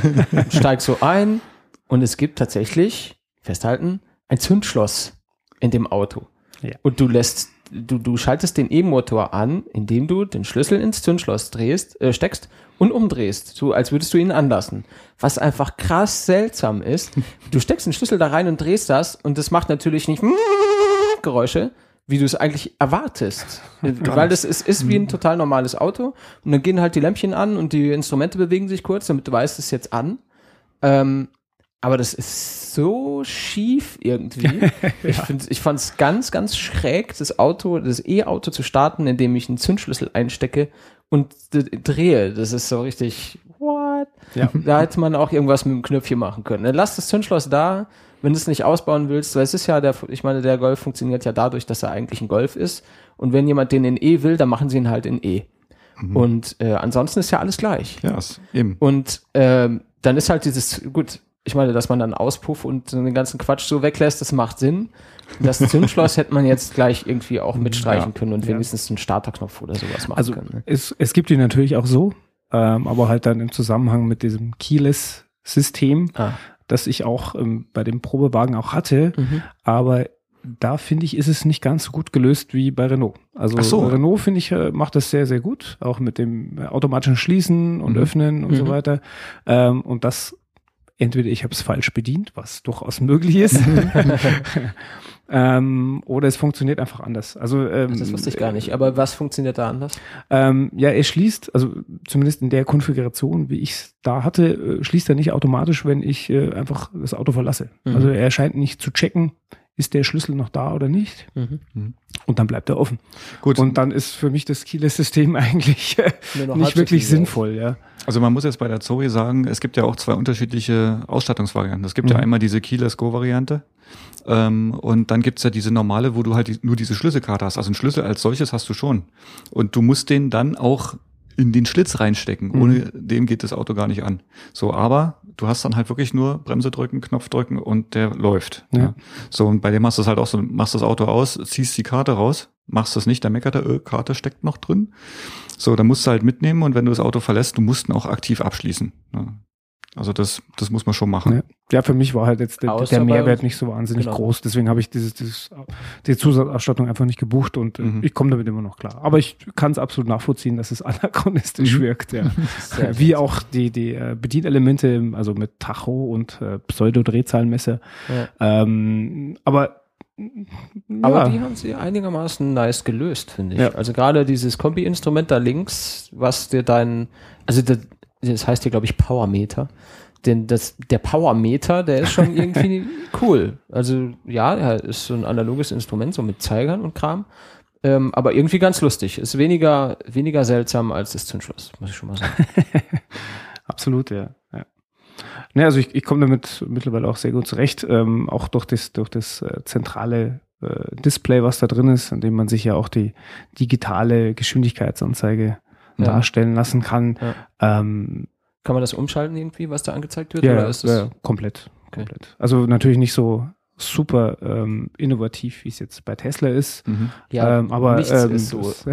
Steig so ein und es gibt tatsächlich, festhalten, ein Zündschloss in dem Auto. Ja. Und du lässt, du, du schaltest den E-Motor an, indem du den Schlüssel ins Zündschloss drehst, äh, steckst und umdrehst, so als würdest du ihn anlassen. Was einfach krass seltsam ist. Du steckst den Schlüssel da rein und drehst das und das macht natürlich nicht Geräusche, wie du es eigentlich erwartest. Weil das ist, ist wie ein total normales Auto und dann gehen halt die Lämpchen an und die Instrumente bewegen sich kurz, damit du weißt, es ist jetzt an. Ähm, aber das ist so schief irgendwie. Ich finde, ich fand es ganz, ganz schräg, das Auto, das E-Auto zu starten, indem ich einen Zündschlüssel einstecke und d- drehe. Das ist so richtig, what? Ja. Da hätte man auch irgendwas mit dem Knöpfchen machen können. Dann lass das Zündschloss da, wenn du es nicht ausbauen willst, weil es ist ja der, ich meine, der Golf funktioniert ja dadurch, dass er eigentlich ein Golf ist. Und wenn jemand den in E will, dann machen sie ihn halt in E. Mhm. Und äh, ansonsten ist ja alles gleich. Ja, ist eben. Und ähm, dann ist halt dieses, gut, ich meine, dass man dann Auspuff und so den ganzen Quatsch so weglässt, das macht Sinn. Das Zündschloss hätte man jetzt gleich irgendwie auch mitstreichen Ja. können und Ja. wenigstens einen Starterknopf oder sowas machen Also können. Ne? es, es gibt die natürlich auch so, ähm, aber halt dann im Zusammenhang mit diesem Keyless-System, Ah. das ich auch ähm, bei dem Probewagen auch hatte. Mhm. Aber da finde ich, ist es nicht ganz so gut gelöst wie bei Renault. Also Ach so. Renault, finde ich, äh, macht das sehr, sehr gut, auch mit dem äh, automatischen Schließen und Mhm. Öffnen und Mhm. so weiter. Ähm, und das, entweder ich habe es falsch bedient, was durchaus möglich ist, ähm, oder es funktioniert einfach anders. Also ähm, Das wusste ich gar nicht. Aber was funktioniert da anders? Ähm, ja, er schließt, also zumindest in der Konfiguration, wie ich es da hatte, äh, schließt er nicht automatisch, wenn ich äh, einfach das Auto verlasse. Mhm. Also er scheint nicht zu checken, ist der Schlüssel noch da oder nicht. Mhm. Und dann bleibt er offen. Gut, Und dann ist für mich das Keyless-System eigentlich äh, Nur noch nicht halb so wirklich viel sinnvoll. Ja. also man muss jetzt bei der Zoe sagen, es gibt ja auch zwei unterschiedliche Ausstattungsvarianten. Es gibt Mhm. ja einmal diese Keyless Go-Variante ähm, und dann gibt's ja diese normale, wo du halt die, nur diese Schlüsselkarte hast. Also einen Schlüssel als solches hast du schon. Und du musst den dann auch in den Schlitz reinstecken. Mhm. Ohne den geht das Auto gar nicht an. So, aber du hast dann halt wirklich nur Bremse drücken, Knopf drücken und der läuft. Ja. Ja. So, und bei dem machst du es halt auch so, machst das Auto aus, ziehst die Karte raus, machst das nicht, dann meckert er, äh, Karte steckt noch drin. So, dann musst du halt mitnehmen und wenn du das Auto verlässt, du musst ihn auch aktiv abschließen. Ja. Also das, das muss man schon machen. Ja. Ja, für mich war halt jetzt der, Außer der bei Mehrwert uns- nicht so wahnsinnig genau. groß. Deswegen habe ich dieses, dieses, die Zusatzausstattung einfach nicht gebucht und äh, Mhm. ich komme damit immer noch klar. Aber ich kann es absolut nachvollziehen, dass es anachronistisch Mhm. wirkt. Ja. Sehr Wie auch die, die äh, Bedienelemente, also mit Tacho und äh, Pseudo-Drehzahlmesser. Ja. Ähm, aber Aber ja, die haben sie einigermaßen nice gelöst, finde ich. Ja. Also gerade dieses Kombi-Instrument da links, was dir dein, also das, das heißt hier, glaube ich, Powermeter. Denn das, der Powermeter, der ist schon irgendwie cool. Also ja, er ist so ein analoges Instrument, so mit Zeigern und Kram. Ähm, aber irgendwie ganz lustig. Ist weniger, weniger seltsam als das Zündschloss, muss ich schon mal sagen. absolut, ja. ja. Ne, also ich, ich komme damit mittlerweile auch sehr gut zurecht, ähm, auch durch das, durch das äh, zentrale äh, Display, was da drin ist, an dem man sich ja auch die digitale Geschwindigkeitsanzeige Ja. darstellen lassen kann. Ja. Ähm, Kann man das umschalten irgendwie, was da angezeigt wird? ja, oder ist das ja, komplett, komplett. Also natürlich nicht so super ähm, innovativ, wie es jetzt bei Tesla ist. Mhm. ja, ähm, aber nichts ähm, ist so. das-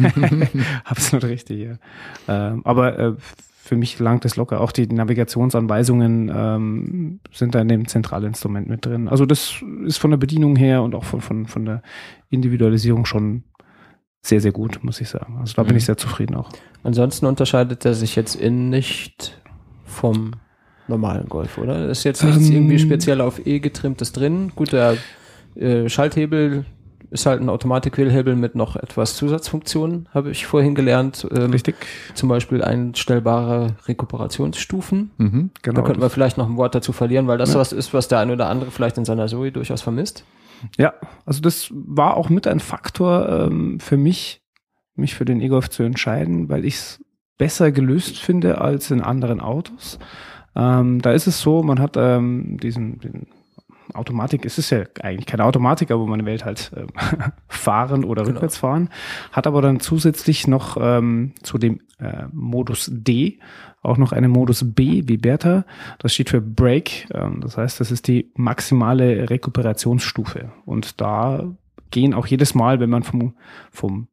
absolut richtig, ja. Ähm, aber äh, für mich langt es locker. Auch die Navigationsanweisungen ähm, sind da in dem Zentralinstrument mit drin. Also das ist von der Bedienung her und auch von, von, von der Individualisierung schon sehr, sehr gut, muss ich sagen. Also da bin Mhm. ich sehr zufrieden auch. Ansonsten unterscheidet er sich jetzt innen nicht vom normalen Golf, oder? Ist jetzt nichts Ähm, irgendwie speziell auf E getrimmtes drin. Gut, der äh, Schalthebel ist halt ein Automatikwählhebel mit noch etwas Zusatzfunktionen, habe ich vorhin gelernt. Ähm, Richtig? Zum Beispiel einstellbare Rekuperationsstufen. Mhm. Genau. Da könnten wir vielleicht noch ein Wort dazu verlieren, weil das Ja. was ist, was der eine oder andere vielleicht in seiner Zoe durchaus vermisst. Ja, also das war auch mit ein Faktor ähm, für mich, mich für den E-Golf zu entscheiden, weil ich es besser gelöst finde als in anderen Autos. Ähm, da ist es so, man hat ähm, diesen, den Automatik, es ist ja eigentlich keine Automatik, aber man wählt halt ähm, fahren oder Genau. rückwärts fahren, hat aber dann zusätzlich noch ähm, zu dem äh, Modus D auch noch einen Modus B wie Bertha. Das steht für Brake. Ähm, das heißt, das ist die maximale Rekuperationsstufe. Und da gehen auch jedes Mal, wenn man vom, vom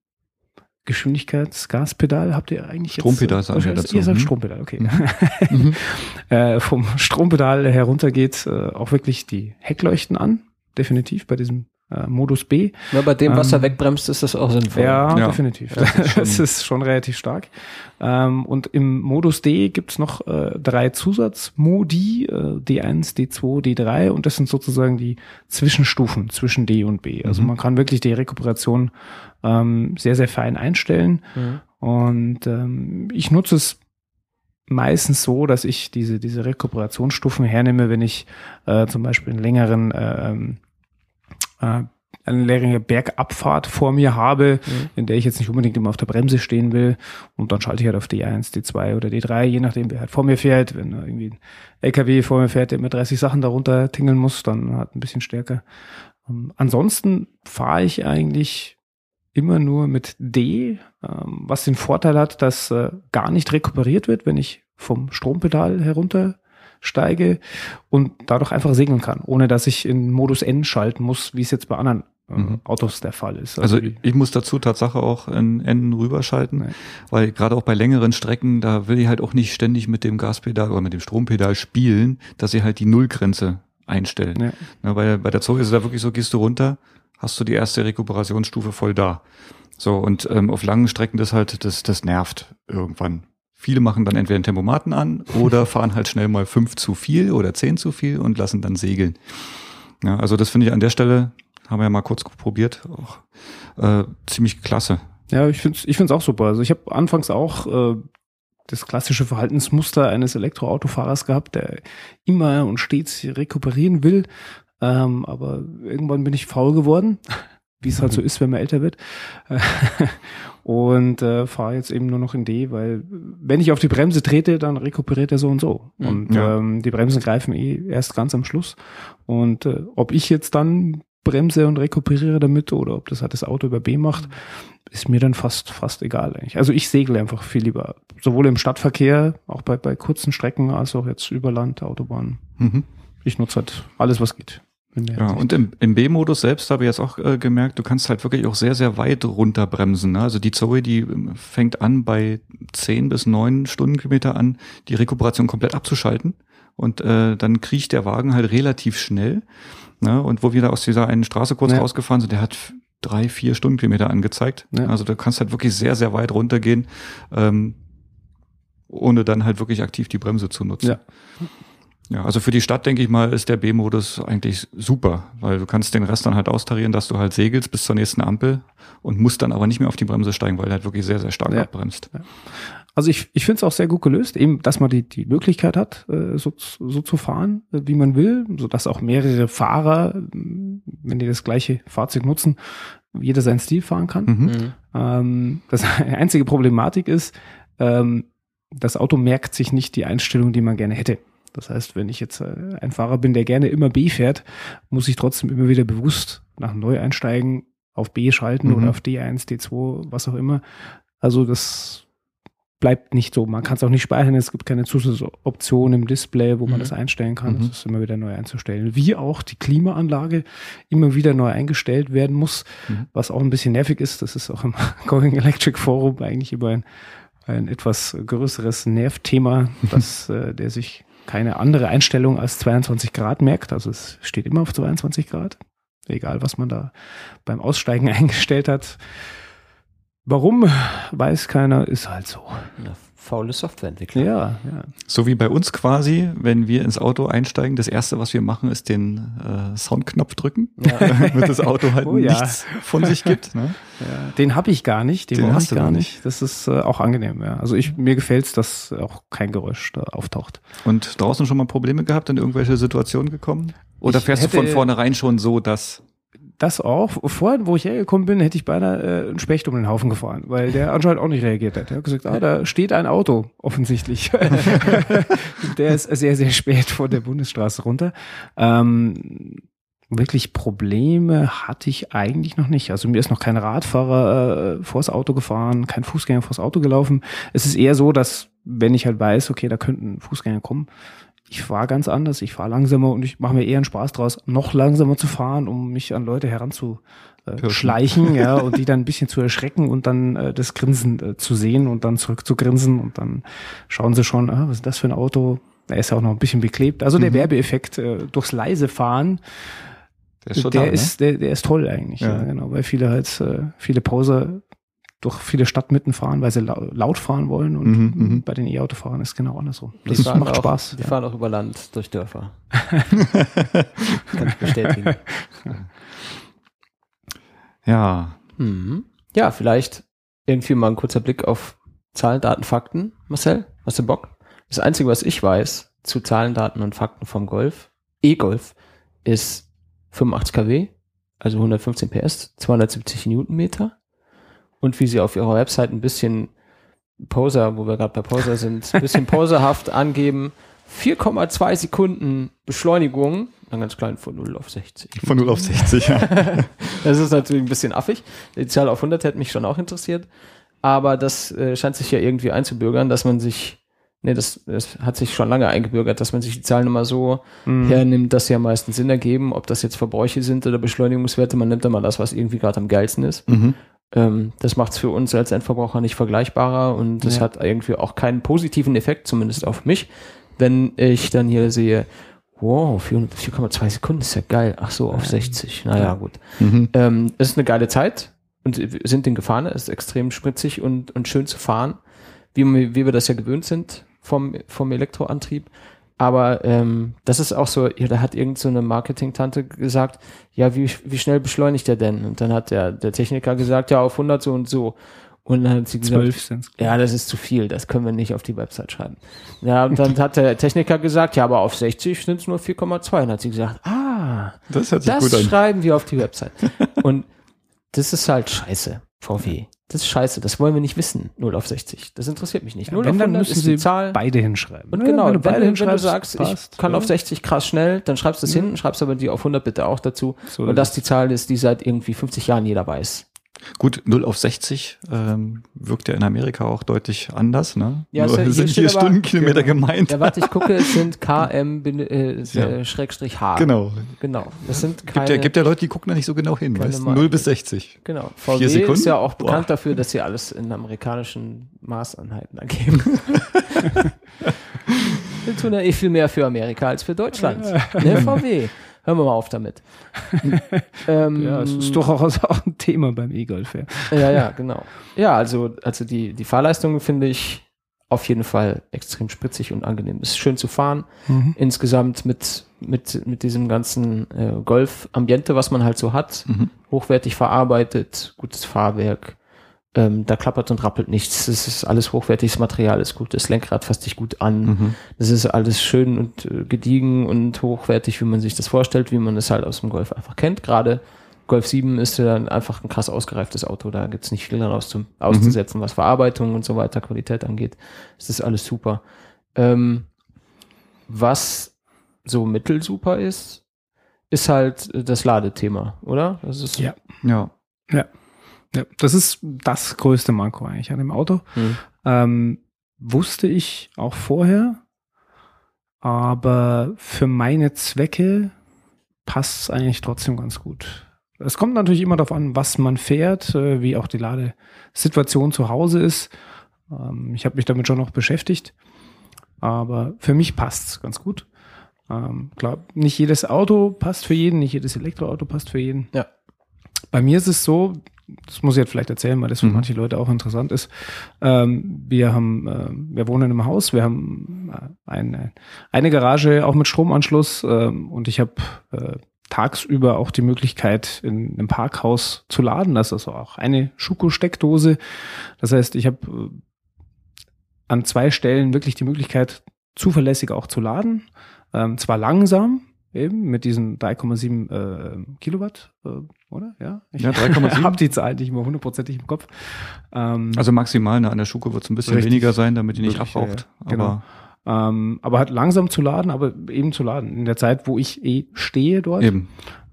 Geschwindigkeitsgaspedal, habt ihr eigentlich Strompedal jetzt, sagen wir äh, dazu. Ihr sagt Mhm. Strompedal, okay. Mhm. äh, vom Strompedal herunter geht äh, auch wirklich die Heckleuchten an. Definitiv bei diesem äh, Modus B. Ja, bei dem, was Ähm, er wegbremst, ist das auch sinnvoll. Ja, Ja. definitiv. Das ist schon- Das ist schon relativ stark. Ähm, und im Modus D gibt's noch äh, drei Zusatzmodi, äh, D eins, D zwei, D drei und das sind sozusagen die Zwischenstufen zwischen D und B. Also Mhm. man kann wirklich die Rekuperation ähm, sehr, sehr fein einstellen. Mhm. Und ähm, ich nutze es meistens so, dass ich diese, diese Rekuperationsstufen hernehme, wenn ich äh, zum Beispiel einen längeren äh, ähm, äh, eine längere Bergabfahrt vor mir habe, Mhm. in der ich jetzt nicht unbedingt immer auf der Bremse stehen will. Und dann schalte ich halt auf D eins, D zwei oder D drei, je nachdem, wer halt vor mir fährt. Wenn da irgendwie ein L K W vor mir fährt, der mit dreißig Sachen darunter tingeln muss, dann halt ein bisschen stärker. Ähm, ansonsten fahre ich eigentlich immer nur mit D, ähm, was den Vorteil hat, dass äh, gar nicht rekuperiert wird, wenn ich vom Strompedal herunter steige und dadurch einfach segeln kann, ohne dass ich in Modus N schalten muss, wie es jetzt bei anderen äh, Mhm. Autos der Fall ist. Also die- ich muss dazu Tatsache auch in Enden rüberschalten, Nee. weil gerade auch bei längeren Strecken, da will ich halt auch nicht ständig mit dem Gaspedal oder mit dem Strompedal spielen, dass ich halt die Nullgrenze einstellen. Ja. Ja, bei, bei der Zoe ist es da wirklich so, gehst du runter, hast du die erste Rekuperationsstufe voll da. So, und ähm, auf langen Strecken das halt, das, das nervt irgendwann. Viele machen dann entweder einen Tempomaten an oder fahren halt schnell mal fünf zu viel oder zehn zu viel und lassen dann segeln. Ja, also das finde ich an der Stelle, haben wir ja mal kurz probiert, auch äh, ziemlich klasse. Ja, ich finde es ich find's auch super. Also ich habe anfangs auch äh, das klassische Verhaltensmuster eines Elektroautofahrers gehabt, der immer und stets rekuperieren will. Ähm, aber irgendwann bin ich faul geworden, wie es halt so ist, wenn man älter wird. Und äh, fahre jetzt eben nur noch in D, weil wenn ich auf die Bremse trete, dann rekuperiert er so und so. Und ja. ähm, die Bremsen greifen eh erst ganz am Schluss. Und äh, ob ich jetzt dann bremse und rekuperiere damit oder ob das halt das Auto über B macht, ist mir dann fast fast egal eigentlich. Also ich segle einfach viel lieber, sowohl im Stadtverkehr, auch bei bei kurzen Strecken, als auch jetzt über Land, Autobahn. Mhm. Ich nutze halt alles, was geht. Ja, und im, im B-Modus selbst habe ich jetzt auch äh, gemerkt, du kannst halt wirklich auch sehr, sehr weit runterbremsen. Ne? Also die Zoe, die fängt an bei zehn bis neun Stundenkilometer an, die Rekuperation komplett abzuschalten. Und äh, dann kriecht der Wagen halt relativ schnell. Ne? Und wo wir da aus dieser einen Straße kurz ja. rausgefahren sind, der hat drei, vier Stundenkilometer angezeigt. Ja. Also du kannst halt wirklich sehr, sehr weit runtergehen, ähm, ohne dann halt wirklich aktiv die Bremse zu nutzen. Ja. Ja, also für die Stadt, denke ich mal, ist der B-Modus eigentlich super, weil du kannst den Rest dann halt austarieren, dass du halt segelst bis zur nächsten Ampel und musst dann aber nicht mehr auf die Bremse steigen, weil er halt wirklich sehr, sehr stark ja. abbremst. Ja. Also ich, ich finde es auch sehr gut gelöst, eben, dass man die, die Möglichkeit hat, äh, so, so zu fahren, äh, wie man will, sodass auch mehrere Fahrer, wenn die das gleiche Fahrzeug nutzen, jeder seinen Stil fahren kann. Mhm. Mhm. Ähm, das einzige Problematik ist, ähm, das Auto merkt sich nicht die Einstellung, die man gerne hätte. Das heißt, wenn ich jetzt äh, ein Fahrer bin, der gerne immer B fährt, muss ich trotzdem immer wieder bewusst nach dem Neueinsteigen auf B schalten mhm. oder auf D eins, D zwei, was auch immer. Also das bleibt nicht so. Man kann es auch nicht speichern. Es gibt keine Zusatzoption im Display, wo man mhm. das einstellen kann. Mhm. Das ist immer wieder neu einzustellen. Wie auch die Klimaanlage immer wieder neu eingestellt werden muss, Mhm. was auch ein bisschen nervig ist. Das ist auch im Going Electric Forum eigentlich immer ein, ein etwas größeres Nervthema, dass äh, der sich keine andere Einstellung als zweiundzwanzig Grad merkt. Also es steht immer auf zweiundzwanzig Grad. Egal, was man da beim Aussteigen eingestellt hat. Warum, weiß keiner, ist halt so. Ja, faule Softwareentwickler. Ja, ja. So wie bei uns quasi, wenn wir ins Auto einsteigen, das Erste, was wir machen, ist den äh, Soundknopf drücken, Ja. damit das Auto halt Oh ja. nichts von sich gibt. Ne? Ja, den habe ich gar nicht, den, Den brauche hast ich du gar noch nicht. Das ist äh, auch angenehm, ja. Also ich, mir gefällt's, dass auch kein Geräusch da auftaucht. Und draußen schon mal Probleme gehabt, in irgendwelche Situationen gekommen? Oder Ich fährst du von hätte- vornherein schon so, dass... Das auch. Vorhin, wo ich hergekommen bin, hätte ich beinahe äh, einen Specht um den Haufen gefahren, weil der anscheinend auch nicht reagiert hat. Er hat gesagt, ah, da steht ein Auto, offensichtlich. Der ist sehr, sehr spät von der Bundesstraße runter. Ähm, wirklich Probleme hatte ich eigentlich noch nicht. Also mir ist noch kein Radfahrer äh, vors Auto gefahren, kein Fußgänger vors Auto gelaufen. Es ist eher so, dass, wenn ich halt weiß, okay, da könnten Fußgänger kommen, ich fahre ganz anders, ich fahre langsamer und ich mache mir eher einen Spaß draus, noch langsamer zu fahren, um mich an Leute heranzuschleichen, ja, und die dann ein bisschen zu erschrecken und dann äh, das Grinsen äh, zu sehen und dann zurück zu grinsen und dann schauen sie schon, ah, was ist das für ein Auto? Er ist ja auch noch ein bisschen beklebt. Also der Mhm. Werbeeffekt äh, durchs leise Fahren, Der ist, schon der da, ist, der, der ist toll eigentlich, ja. Ja. genau, weil viele halt, äh, viele Poser durch viele Stadtmitten fahren, weil sie lau- laut fahren wollen und Mhm, mhm. bei den E-Autofahrern ist genau andersrum. Die Das fahren macht auch, Spaß. Die ja. fahren auch über Land durch Dörfer. Kann ich bestätigen. Ja, Mhm. Ja, vielleicht irgendwie mal ein kurzer Blick auf Zahlen, Daten, Fakten. Marcel, hast du Bock? Das Einzige, was ich weiß zu Zahlen, Daten und Fakten vom Golf, E-Golf, ist fünfundachtzig Kilowatt, also hundertfünfzehn P S, zweihundertsiebzig Newtonmeter. Und wie sie auf ihrer Website ein bisschen Poser, wo wir gerade bei Poser sind, ein bisschen poserhaft angeben, vier Komma zwei Sekunden Beschleunigung, dann ganz klein von null auf sechzig. von null auf sechzig, ja. Das ist natürlich ein bisschen affig. Die Zahl auf hundert hätte mich schon auch interessiert. Aber das äh, scheint sich ja irgendwie einzubürgern, dass man sich, nee, das, das hat sich schon lange eingebürgert, dass man sich die Zahlen immer so Mhm. hernimmt, dass sie am meisten Sinn ergeben. Ob das jetzt Verbräuche sind oder Beschleunigungswerte, man nimmt immer das, was irgendwie gerade am geilsten ist. Mhm. Ähm, das macht es für uns als Endverbraucher nicht vergleichbarer und das Ja. hat irgendwie auch keinen positiven Effekt, zumindest auf mich, wenn ich dann hier sehe Wow, vier Komma zwei Sekunden ist ja geil. Ach so, auf sechzig. Naja, gut. Mhm. Ähm, es ist eine geile Zeit und wir sind den gefahren. Es ist extrem spritzig und, und schön zu fahren, wie, wie wir das ja gewöhnt sind vom, vom Elektroantrieb. Aber ähm, das ist auch so, ja, da hat irgend so eine Marketing-Tante gesagt, ja, wie, wie schnell beschleunigt der denn? Und dann hat der, der Techniker gesagt, ja, auf hundert so und so. Und dann hat sie gesagt, zwölf sind's. Ja, das ist zu viel, das können wir nicht auf die Website schreiben. Ja, und dann hat der Techniker gesagt, ja, aber auf sechzig sind es nur vier Komma zwei. Und dann hat sie gesagt, ah, Das hört sich das gut an. schreiben wir auf die Website. Und das ist halt scheiße, V W. Das ist scheiße, das wollen wir nicht wissen, null auf sechzig. Das interessiert mich nicht. Ja, null wenn, auf dann hundert müssen ist die sie Zahl. beide hinschreiben. Und Ja, genau, wenn wenn du beide du, wenn du hinschreibst, sagst, passt, ich kann ja. auf sechzig krass schnell, dann schreibst du es hin und schreibst aber die auf hundert bitte auch dazu. So und ist das es. die Zahl ist, die seit irgendwie fünfzig Jahren jeder weiß. Gut, null auf sechzig ähm, wirkt ja in Amerika auch deutlich anders, ne? Ja, Nur es- hier sind steht hier aber- Stundenkilometer gemeint. Ja, warte, ich gucke, es sind K M äh, Ja. Schrägstrich H. Genau. Genau. Das sind keine, Gibt ja, gibt ja Leute, die gucken da nicht so genau hin, keine weißt du? Marke. null bis sechzig. Genau. V Vier W Sekunden? ist ja auch bekannt Boah. dafür, dass sie alles in amerikanischen Maßeinheiten angeben. Wir tun ja eh viel mehr für Amerika als für Deutschland. Ne, V W. Hören wir mal auf damit. ähm, Ja, es ist durchaus auch ein Thema beim E-Golf. Ja. Ja, ja, genau. Ja, also, also die, die Fahrleistung finde ich auf jeden Fall extrem spritzig und angenehm. Es ist schön zu fahren. Mhm. Insgesamt mit, mit, mit diesem ganzen äh, Golf-Ambiente, was man halt so hat. Mhm. Hochwertig verarbeitet, gutes Fahrwerk. Ähm, da klappert und rappelt nichts. Es ist alles hochwertiges Material, ist gut. Das Lenkrad fasst dich gut an. Mhm. Das ist alles schön und äh, gediegen und hochwertig, wie man sich das vorstellt, wie man es halt aus dem Golf einfach kennt. Gerade Golf sieben ist ja dann einfach ein krass ausgereiftes Auto. Da gibt's nicht viel daraus zu, auszusetzen, was Verarbeitung und so weiter, Qualität angeht. Es ist alles super. Ähm, was so mittelsuper ist, ist halt äh, das Ladethema, oder? Das ist Ja. Ja. Ja. Ja, das ist das größte Manko eigentlich an dem Auto. Hm. Ähm, wusste ich auch vorher, aber für meine Zwecke passt es eigentlich trotzdem ganz gut. Es kommt natürlich immer darauf an, was man fährt, äh, wie auch die Ladesituation zu Hause ist. Ähm, ich habe mich damit schon noch beschäftigt, aber für mich passt es ganz gut. Ähm, klar, nicht jedes Auto passt für jeden, nicht jedes Elektroauto passt für jeden. Ja. Bei mir ist es so, das muss ich jetzt vielleicht erzählen, weil das für Mhm. manche Leute auch interessant ist. Ähm, wir haben, äh, wir wohnen im Haus, wir haben äh, eine, eine Garage auch mit Stromanschluss ähm, und ich habe äh, tagsüber auch die Möglichkeit, in einem Parkhaus zu laden. Das ist also auch eine Schuko-Steckdose. Das heißt, ich habe äh, an zwei Stellen wirklich die Möglichkeit, zuverlässig auch zu laden. Ähm, zwar langsam, eben mit diesen drei Komma sieben äh, Kilowatt, äh, oder? Ja, ich Ja, drei Komma sieben. habe die Zahl nicht mehr hundertprozentig im Kopf. Ähm, Also maximal, ne, an der Schuko wird es ein bisschen Richtig. weniger sein, damit die nicht Wirklich, abraucht. ja, genau. Aber ähm, aber halt langsam zu laden, aber eben zu laden. In der Zeit, wo ich eh stehe dort. eben.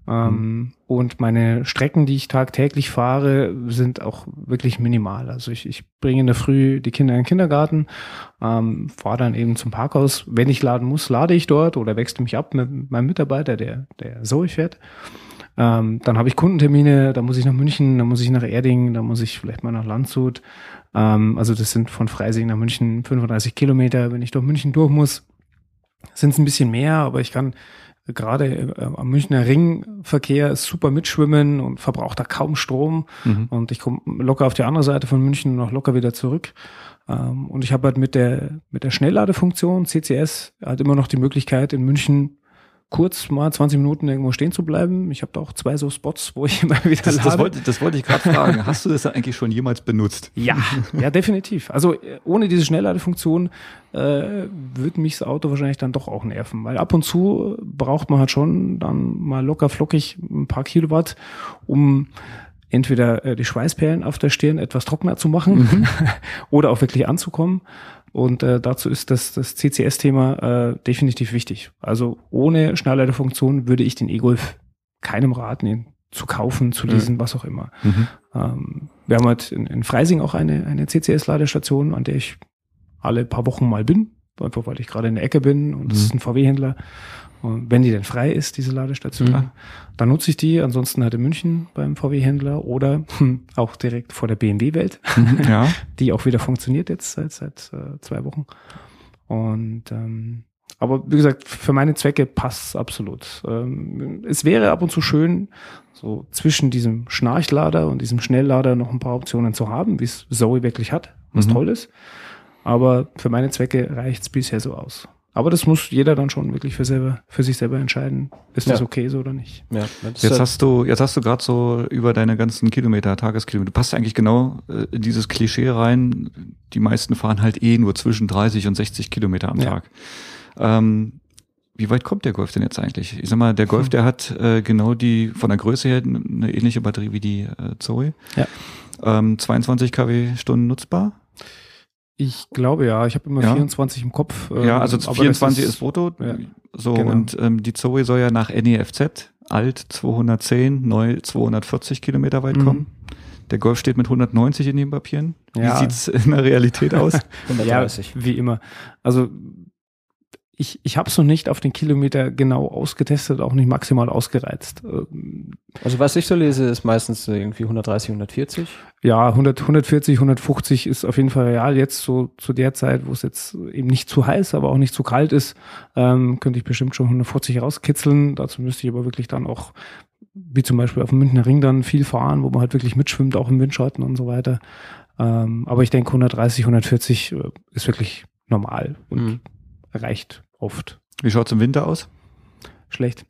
Ähm, und meine Strecken, die ich tagtäglich fahre, sind auch wirklich minimal. Also ich, ich bringe in der Früh die Kinder in den Kindergarten, ähm, fahre dann eben zum Parkhaus. Wenn ich laden muss, lade ich dort oder wechsle mich ab mit meinem Mitarbeiter, der, der Zoe fährt. Ähm, dann habe ich Kundentermine, da muss ich nach München, da muss ich nach Erding, da muss ich vielleicht mal nach Landshut. Ähm, also das sind von Freising nach München fünfunddreißig Kilometer. Wenn ich durch München durch muss, sind es ein bisschen mehr, aber ich kann gerade äh, am Münchner Ringverkehr super mitschwimmen und verbraucht da kaum Strom. Mhm. Und ich komme locker auf die andere Seite von München und auch locker wieder zurück. Ähm, und ich habe halt mit der mit der Schnellladefunktion C C S halt immer noch die Möglichkeit, in München kurz mal zwanzig Minuten irgendwo stehen zu bleiben. Ich habe da auch zwei so Spots, wo ich immer wieder Das, lade. das, wollte, das wollte ich gerade fragen. Hast du das eigentlich schon jemals benutzt? Ja, ja, definitiv. Also äh, ohne diese Schnellladefunktion äh, würde mich das Auto wahrscheinlich dann doch auch nerven, weil ab und zu braucht man halt schon dann mal locker flockig ein paar Kilowatt, um entweder äh, die Schweißperlen auf der Stirn etwas trockener zu machen Mhm. oder auch wirklich anzukommen. Und äh, dazu ist das, das C C S-Thema äh, definitiv wichtig. Also ohne Schnellladefunktion würde ich den E-Golf keinem raten, ihn zu kaufen, zu leasen, was auch immer. Mhm. Ähm, wir haben halt in, in Freising auch eine, eine C C S-Ladestation, an der ich alle paar Wochen mal bin, einfach weil ich gerade in der Ecke bin und es Mhm. ist ein V W-Händler. Und wenn die denn frei ist, diese Ladestation, Mhm. dann nutze ich die. Ansonsten halt in München beim V W-Händler oder hm, auch direkt vor der B M W-Welt, Mhm. Ja. die auch wieder funktioniert jetzt seit seit äh, zwei Wochen. Und ähm, Aber wie gesagt, für meine Zwecke passt es absolut. Ähm, es wäre ab und zu schön, so zwischen diesem Schnarchlader und diesem Schnelllader noch ein paar Optionen zu haben, wie es Zoe wirklich hat, was Mhm. toll ist. Aber für meine Zwecke reicht es bisher so aus. Aber das muss jeder dann schon wirklich für, selber, für sich selber entscheiden, ist das Ja. okay so oder nicht. Ja, das Jetzt ist, hast du, jetzt hast du gerade so über deine ganzen Kilometer, Tageskilometer, du passt eigentlich genau äh, in dieses Klischee rein. Die meisten fahren halt eh nur zwischen dreißig und sechzig Kilometer am Ja. Tag. Ähm, wie weit kommt der Golf denn jetzt eigentlich? Ich sag mal, der Golf, Hm. der hat äh, genau die, von der Größe her eine ähnliche Batterie wie die äh, Zoe. Ja. Ähm, zweiundzwanzig Kilowattstunden nutzbar. Ich glaube ja, ich habe immer Ja. vierundzwanzig im Kopf. ähm, Ja, also aber das vierundzwanzig ist, brutto. ja, So, genau. und ähm, die Zoe soll ja nach N E F Z, alt zweihundertzehn, neu zweihundertvierzig Kilometer weit Mhm. kommen. Der Golf steht mit hundertneunzig in den Papieren. Wie Ja. sieht's in der Realität aus? hundertdreißig. Ja, wie immer. Also ich, ich habe es noch nicht auf den Kilometer genau ausgetestet, auch nicht maximal ausgereizt. Ähm, Also was ich so lese, ist meistens so irgendwie hundertdreißig, hundertvierzig. Ja, hundert, hundertvierzig, hundertfünfzig ist auf jeden Fall real. Jetzt so zu der Zeit, wo es jetzt eben nicht zu heiß, aber auch nicht zu kalt ist, ähm, könnte ich bestimmt schon hundertvierzig rauskitzeln. Dazu müsste ich aber wirklich dann auch, wie zum Beispiel auf dem Münchner Ring, dann viel fahren, wo man halt wirklich mitschwimmt, auch im Windschatten und so weiter. Ähm, aber ich denke, hundertdreißig, hundertvierzig äh, ist wirklich normal und Mhm. reicht oft. Wie schaut's im Winter aus? Schlecht.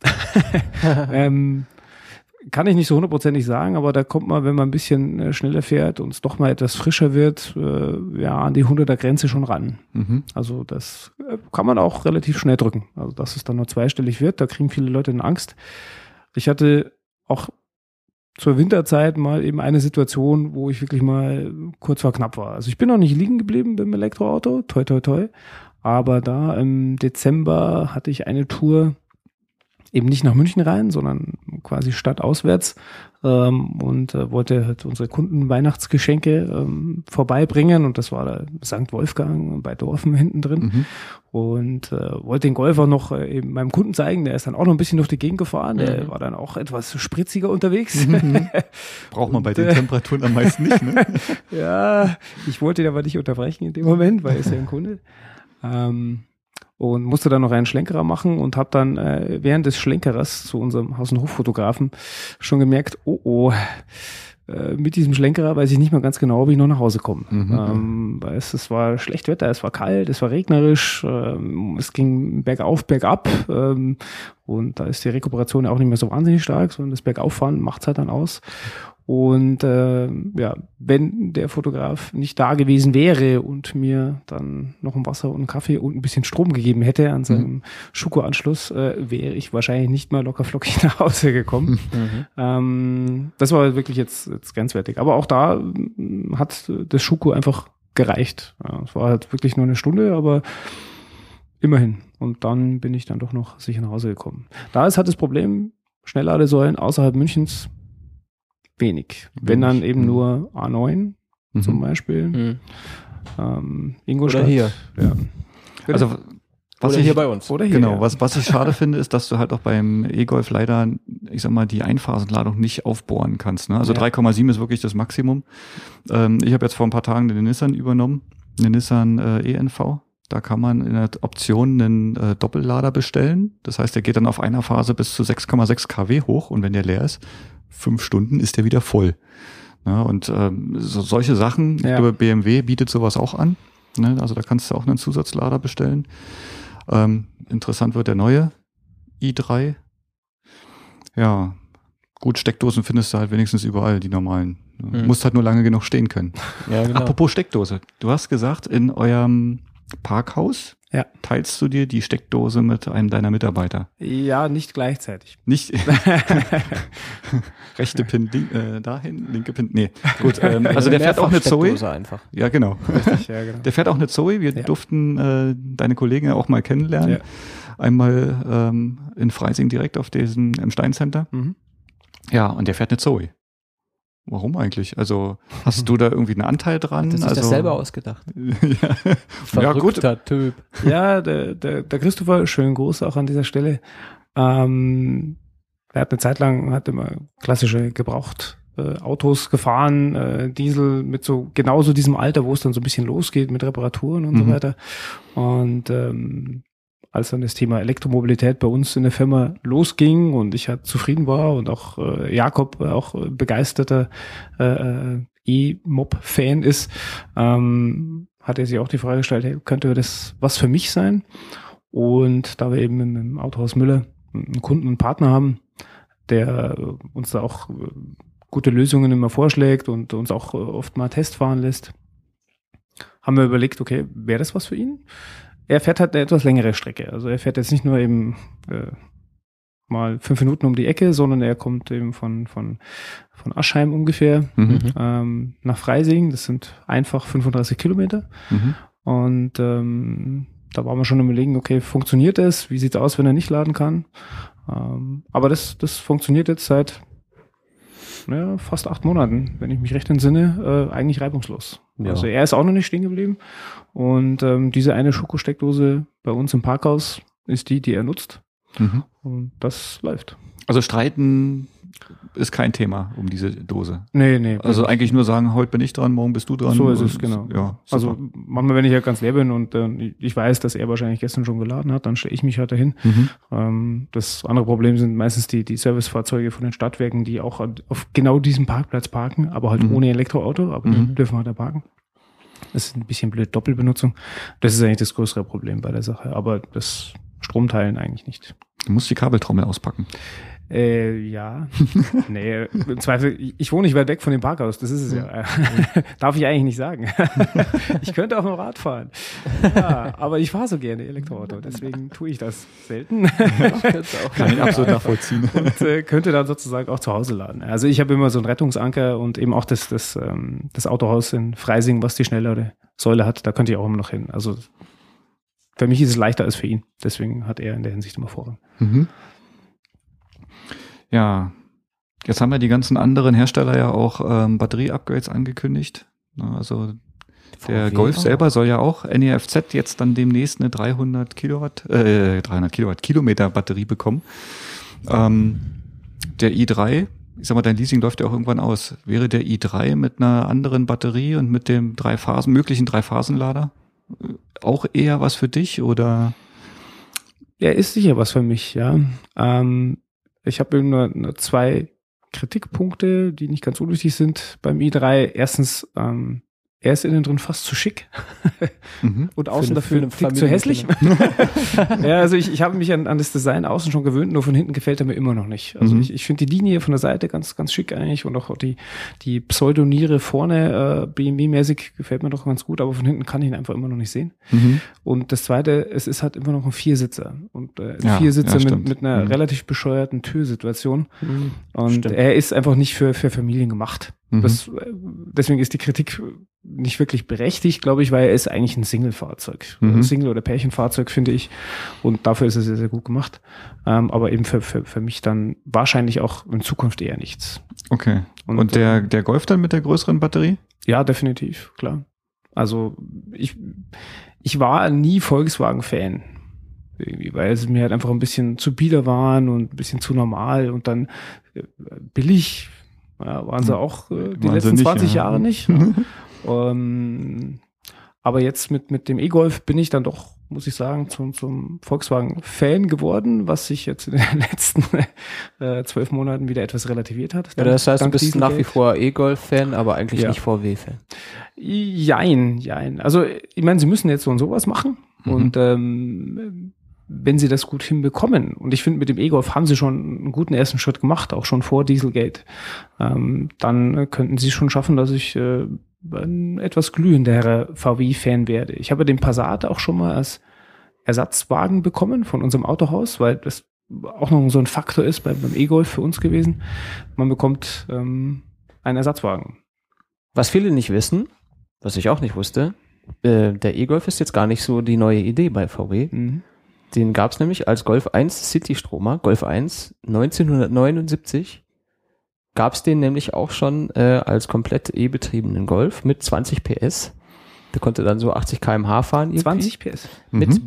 ähm, kann ich nicht so hundertprozentig sagen, aber da kommt man, wenn man ein bisschen äh, schneller fährt und es doch mal etwas frischer wird, äh, ja, an die hunderter Grenze schon ran. Mhm. Also das äh, kann man auch relativ schnell drücken. Also dass es dann nur zweistellig wird, da kriegen viele Leute eine Angst. Ich hatte auch zur Winterzeit mal eben eine Situation, wo ich wirklich mal kurz vor knapp war. Also ich bin noch nicht liegen geblieben beim Elektroauto, toi toi toi. Aber da im Dezember hatte ich eine Tour eben nicht nach München rein, sondern quasi stadtauswärts ähm, und äh, wollte halt unsere Kunden Weihnachtsgeschenke ähm, vorbeibringen und das war da Sankt Wolfgang bei Dorfen hinten drin Mhm. und äh, wollte den Golf auch noch äh, eben meinem Kunden zeigen, der ist dann auch noch ein bisschen durch die Gegend gefahren, der Mhm. war dann auch etwas spritziger unterwegs. Mhm. Braucht man bei den Und, äh, Temperaturen am meisten nicht, ne? Ja, ich wollte ihn aber nicht unterbrechen in dem Moment, weil er ist ja ein Kunde. Ähm, und musste dann noch einen Schlenkerer machen und habe dann äh, während des Schlenkerers zu unserem Haus- und Hoffotografen schon gemerkt, oh oh, äh, mit diesem Schlenkerer weiß ich nicht mehr ganz genau, ob ich noch nach Hause komme. Mhm. Ähm, weil es, es war schlecht Wetter, es war kalt, es war regnerisch, ähm, es ging bergauf, bergab ähm, und da ist die Rekuperation auch nicht mehr so wahnsinnig stark, sondern das Bergauffahren macht's halt dann aus. Und äh, ja, wenn der Fotograf nicht da gewesen wäre und mir dann noch ein Wasser und einen Kaffee und ein bisschen Strom gegeben hätte an seinem mhm. Schuko-Anschluss, äh, wäre ich wahrscheinlich nicht mal locker flockig nach Hause gekommen. Mhm. Ähm, das war wirklich jetzt, jetzt grenzwertig. Aber auch da m, hat das Schuko einfach gereicht. Ja, es war halt wirklich nur eine Stunde, aber immerhin. Und dann bin ich dann doch noch sicher nach Hause gekommen. Da ist halt das Problem, Schnellladesäulen außerhalb Münchens wenig. Wenn dann eben nur A neun Mhm. zum Beispiel. Mhm. Ähm, Ingolstadt. Oder hier. Ja. Also was Oder ich, hier bei uns. Oder hier. Genau, ja. was, was ich schade finde, ist, dass du halt auch beim E-Golf leider, ich sag mal, die Einphasenladung nicht aufbohren kannst. Ne? Also Ja. drei Komma sieben ist wirklich das Maximum. Ähm, ich habe jetzt vor ein paar Tagen den Nissan übernommen, den Nissan äh, E N V. Da kann man in der Option einen äh, Doppellader bestellen. Das heißt, der geht dann auf einer Phase bis zu sechs Komma sechs Kilowatt hoch und wenn der leer ist, fünf Stunden ist der wieder voll. Ja, und ähm, so, solche Sachen, ich Ja. glaube, B M W bietet sowas auch an. Ne? Also da kannst du auch einen Zusatzlader bestellen. Ähm, interessant wird der neue i drei. Ja, gut, Steckdosen findest du halt wenigstens überall, die normalen. Du Mhm. musst halt nur lange genug stehen können. Ja, genau. Apropos Steckdose. Du hast gesagt, in eurem Parkhaus Ja. teilst du dir die Steckdose mit einem deiner Mitarbeiter. Ja, nicht gleichzeitig. Nicht rechte Pin link, äh, dahin, linke Pin. Nee, gut. Ähm, also der fährt auch eine Zoe. Mehrfachsteckdose einfach. Ja, genau. Richtig, ja, genau. Der fährt auch eine Zoe. Wir Ja. durften äh, deine Kollegen ja auch mal kennenlernen. Ja. Einmal ähm, in Freising direkt auf diesem im Steincenter. Mhm. Ja, und der fährt eine Zoe. Warum eigentlich? Also hast du da irgendwie einen Anteil dran? Hat er sich also, das selber ausgedacht? ja. Ja, gut. Verrückter Typ. Ja, der, der, der Christopher, schönen Gruß auch an dieser Stelle. Ähm, er hat eine Zeit lang, hat immer klassische Gebraucht äh, Autos gefahren, äh, Diesel mit so genauso diesem Alter, wo es dann so ein bisschen losgeht mit Reparaturen und Mhm. so weiter. Und ähm, als dann das Thema Elektromobilität bei uns in der Firma losging und ich halt zufrieden war und auch äh, Jakob auch begeisterter äh, E-Mob-Fan ist, ähm, hat er sich auch die Frage gestellt, hey, könnte das was für mich sein? Und da wir eben im, im Autohaus Müller einen Kunden und Partner haben, der uns da auch gute Lösungen immer vorschlägt und uns auch oft mal Test fahren lässt, haben wir überlegt, okay, wäre das was für ihn? Er fährt halt eine etwas längere Strecke. Also er fährt jetzt nicht nur eben äh, mal fünf Minuten um die Ecke, sondern er kommt eben von, von, von Aschheim ungefähr Mhm. ähm, nach Freising. Das sind einfach fünfunddreißig Kilometer. Mhm. Und ähm, da waren wir schon am Überlegen, okay, funktioniert das? Wie sieht's aus, wenn er nicht laden kann? Ähm, aber das, das funktioniert jetzt seit ja, fast acht Monaten, wenn ich mich recht entsinne, äh, eigentlich reibungslos. Ja. Also er ist auch noch nicht stehen geblieben. Und ähm, diese eine Schokosteckdose bei uns im Parkhaus ist die, die er nutzt. Mhm. Und das läuft. Also streiten ist kein Thema um diese Dose. Nee, nee. Also eigentlich nur sagen, heute bin ich dran, morgen bist du dran. So ist es, Und- genau. Ja, super. Also manchmal, wenn ich ja ganz leer bin und äh, ich weiß, dass er wahrscheinlich gestern schon geladen hat, dann stelle ich mich halt dahin. Mhm. Ähm, das andere Problem sind meistens die, die Servicefahrzeuge von den Stadtwerken, die auch auf genau diesem Parkplatz parken, aber halt Mhm. ohne Elektroauto, aber Mhm. die dürfen halt da parken. Das ist ein bisschen blöd, Doppelbenutzung. Das ist eigentlich das größere Problem bei der Sache, aber das Stromteilen eigentlich nicht. Du musst die Kabeltrommel auspacken. Äh, ja. Nee, im Zweifel, ich- ich wohne nicht weit weg von dem Parkhaus, das ist es ja. Darf ich eigentlich nicht sagen. Ich könnte auch noch Rad fahren. Ja, aber ich fahre so gerne Elektroauto, deswegen tue ich das selten Kann ich absolut nachvollziehen. und äh, könnte dann sozusagen auch zu Hause laden. Also ich habe immer so einen Rettungsanker und eben auch das, das, ähm, das Autohaus in Freising, was die schnellere Säule hat, da könnte ich auch immer noch hin. Also für mich ist es leichter als für ihn. Deswegen hat er in der Hinsicht immer Vorrang. Mhm. Ja, jetzt haben ja die ganzen anderen Hersteller ja auch ähm, Batterie-Upgrades angekündigt. Na, also der V W Golf auch. selber soll ja auch N E F Z jetzt dann demnächst eine dreihundert Kilowatt, äh, dreihundert Kilowatt Kilometer Batterie bekommen. Ähm, der i drei, ich sag mal, dein Leasing läuft ja auch irgendwann aus. Wäre der i drei mit einer anderen Batterie und mit dem drei Phasen, möglichen Drei-Phasen-Lader äh, auch eher was für dich oder? Er ist sicher was für mich, ja. Ähm, ich habe eben nur, nur zwei Kritikpunkte, die nicht ganz unwichtig sind beim i drei. Erstens, ähm, er ist innen drin fast zu schick Mhm. und außen eine- dafür für ein eine Tick zu hässlich. Ja, also ich, ich habe mich an, an das Design außen schon gewöhnt, nur von hinten gefällt er mir immer noch nicht. Also Mhm. ich, ich finde die Linie von der Seite ganz, ganz schick eigentlich und auch die, die Pseudoniere vorne, äh, B M W-mäßig gefällt mir doch ganz gut, aber von hinten kann ich ihn einfach immer noch nicht sehen. Mhm. Und das Zweite, es ist halt immer noch ein Viersitzer. Und äh, ein Ja, Viersitzer ja, mit, stimmt. mit einer Mhm. relativ bescheuerten Türsituation. Mhm. Und Stimmt. er ist einfach nicht für, für Familien gemacht. Mhm. Das, äh, deswegen ist die Kritik nicht wirklich berechtigt, glaube ich, weil er ist eigentlich ein Single-Fahrzeug. Mhm. Ein Single- oder Pärchenfahrzeug, finde ich. Und dafür ist er sehr, sehr gut gemacht. Ähm, aber eben für, für, für mich dann wahrscheinlich auch in Zukunft eher nichts. Okay. Und, Und, der, der Golf dann mit der größeren Batterie? Ja, definitiv, klar. Also ich, ich war nie Volkswagen-Fan. Irgendwie, weil es mir halt einfach ein bisschen zu bieder waren und ein bisschen zu normal und dann äh, billig ja, waren sie auch äh, die Waren sie letzten nicht, zwanzig ja. Jahre nicht. Ja. ähm, aber jetzt mit, mit dem E-Golf bin ich dann doch, muss ich sagen, zum, zum Volkswagen-Fan geworden, was sich jetzt in den letzten äh, zwölf Monaten wieder etwas relativiert hat. Ja, das heißt, du Dank bist nach wie Dieselgate. vor E-Golf-Fan, aber eigentlich Ja. nicht V W-Fan. Jein, jein. Also ich meine, sie müssen jetzt so und sowas machen Mhm. und ähm, wenn sie das gut hinbekommen und ich finde, mit dem E-Golf haben sie schon einen guten ersten Schritt gemacht, auch schon vor Dieselgate, ähm, dann könnten sie schon schaffen, dass ich äh, ein etwas glühenderer V W-Fan werde. Ich habe den Passat auch schon mal als Ersatzwagen bekommen von unserem Autohaus, weil das auch noch so ein Faktor ist beim, beim E-Golf für uns gewesen. Man bekommt ähm, einen Ersatzwagen. Was viele nicht wissen, was ich auch nicht wusste, äh, der E-Golf ist jetzt gar nicht so die neue Idee bei V W. Mhm. Den gab es nämlich als Golf eins City-Stromer, Golf eins neunzehnhundertneunundsiebzig. Gab es den nämlich auch schon äh, als komplett E-betriebenen Golf mit zwanzig P S. Der konnte dann so achtzig Kilometer pro Stunde fahren. irgendwie. zwanzig P S. Mhm. Mit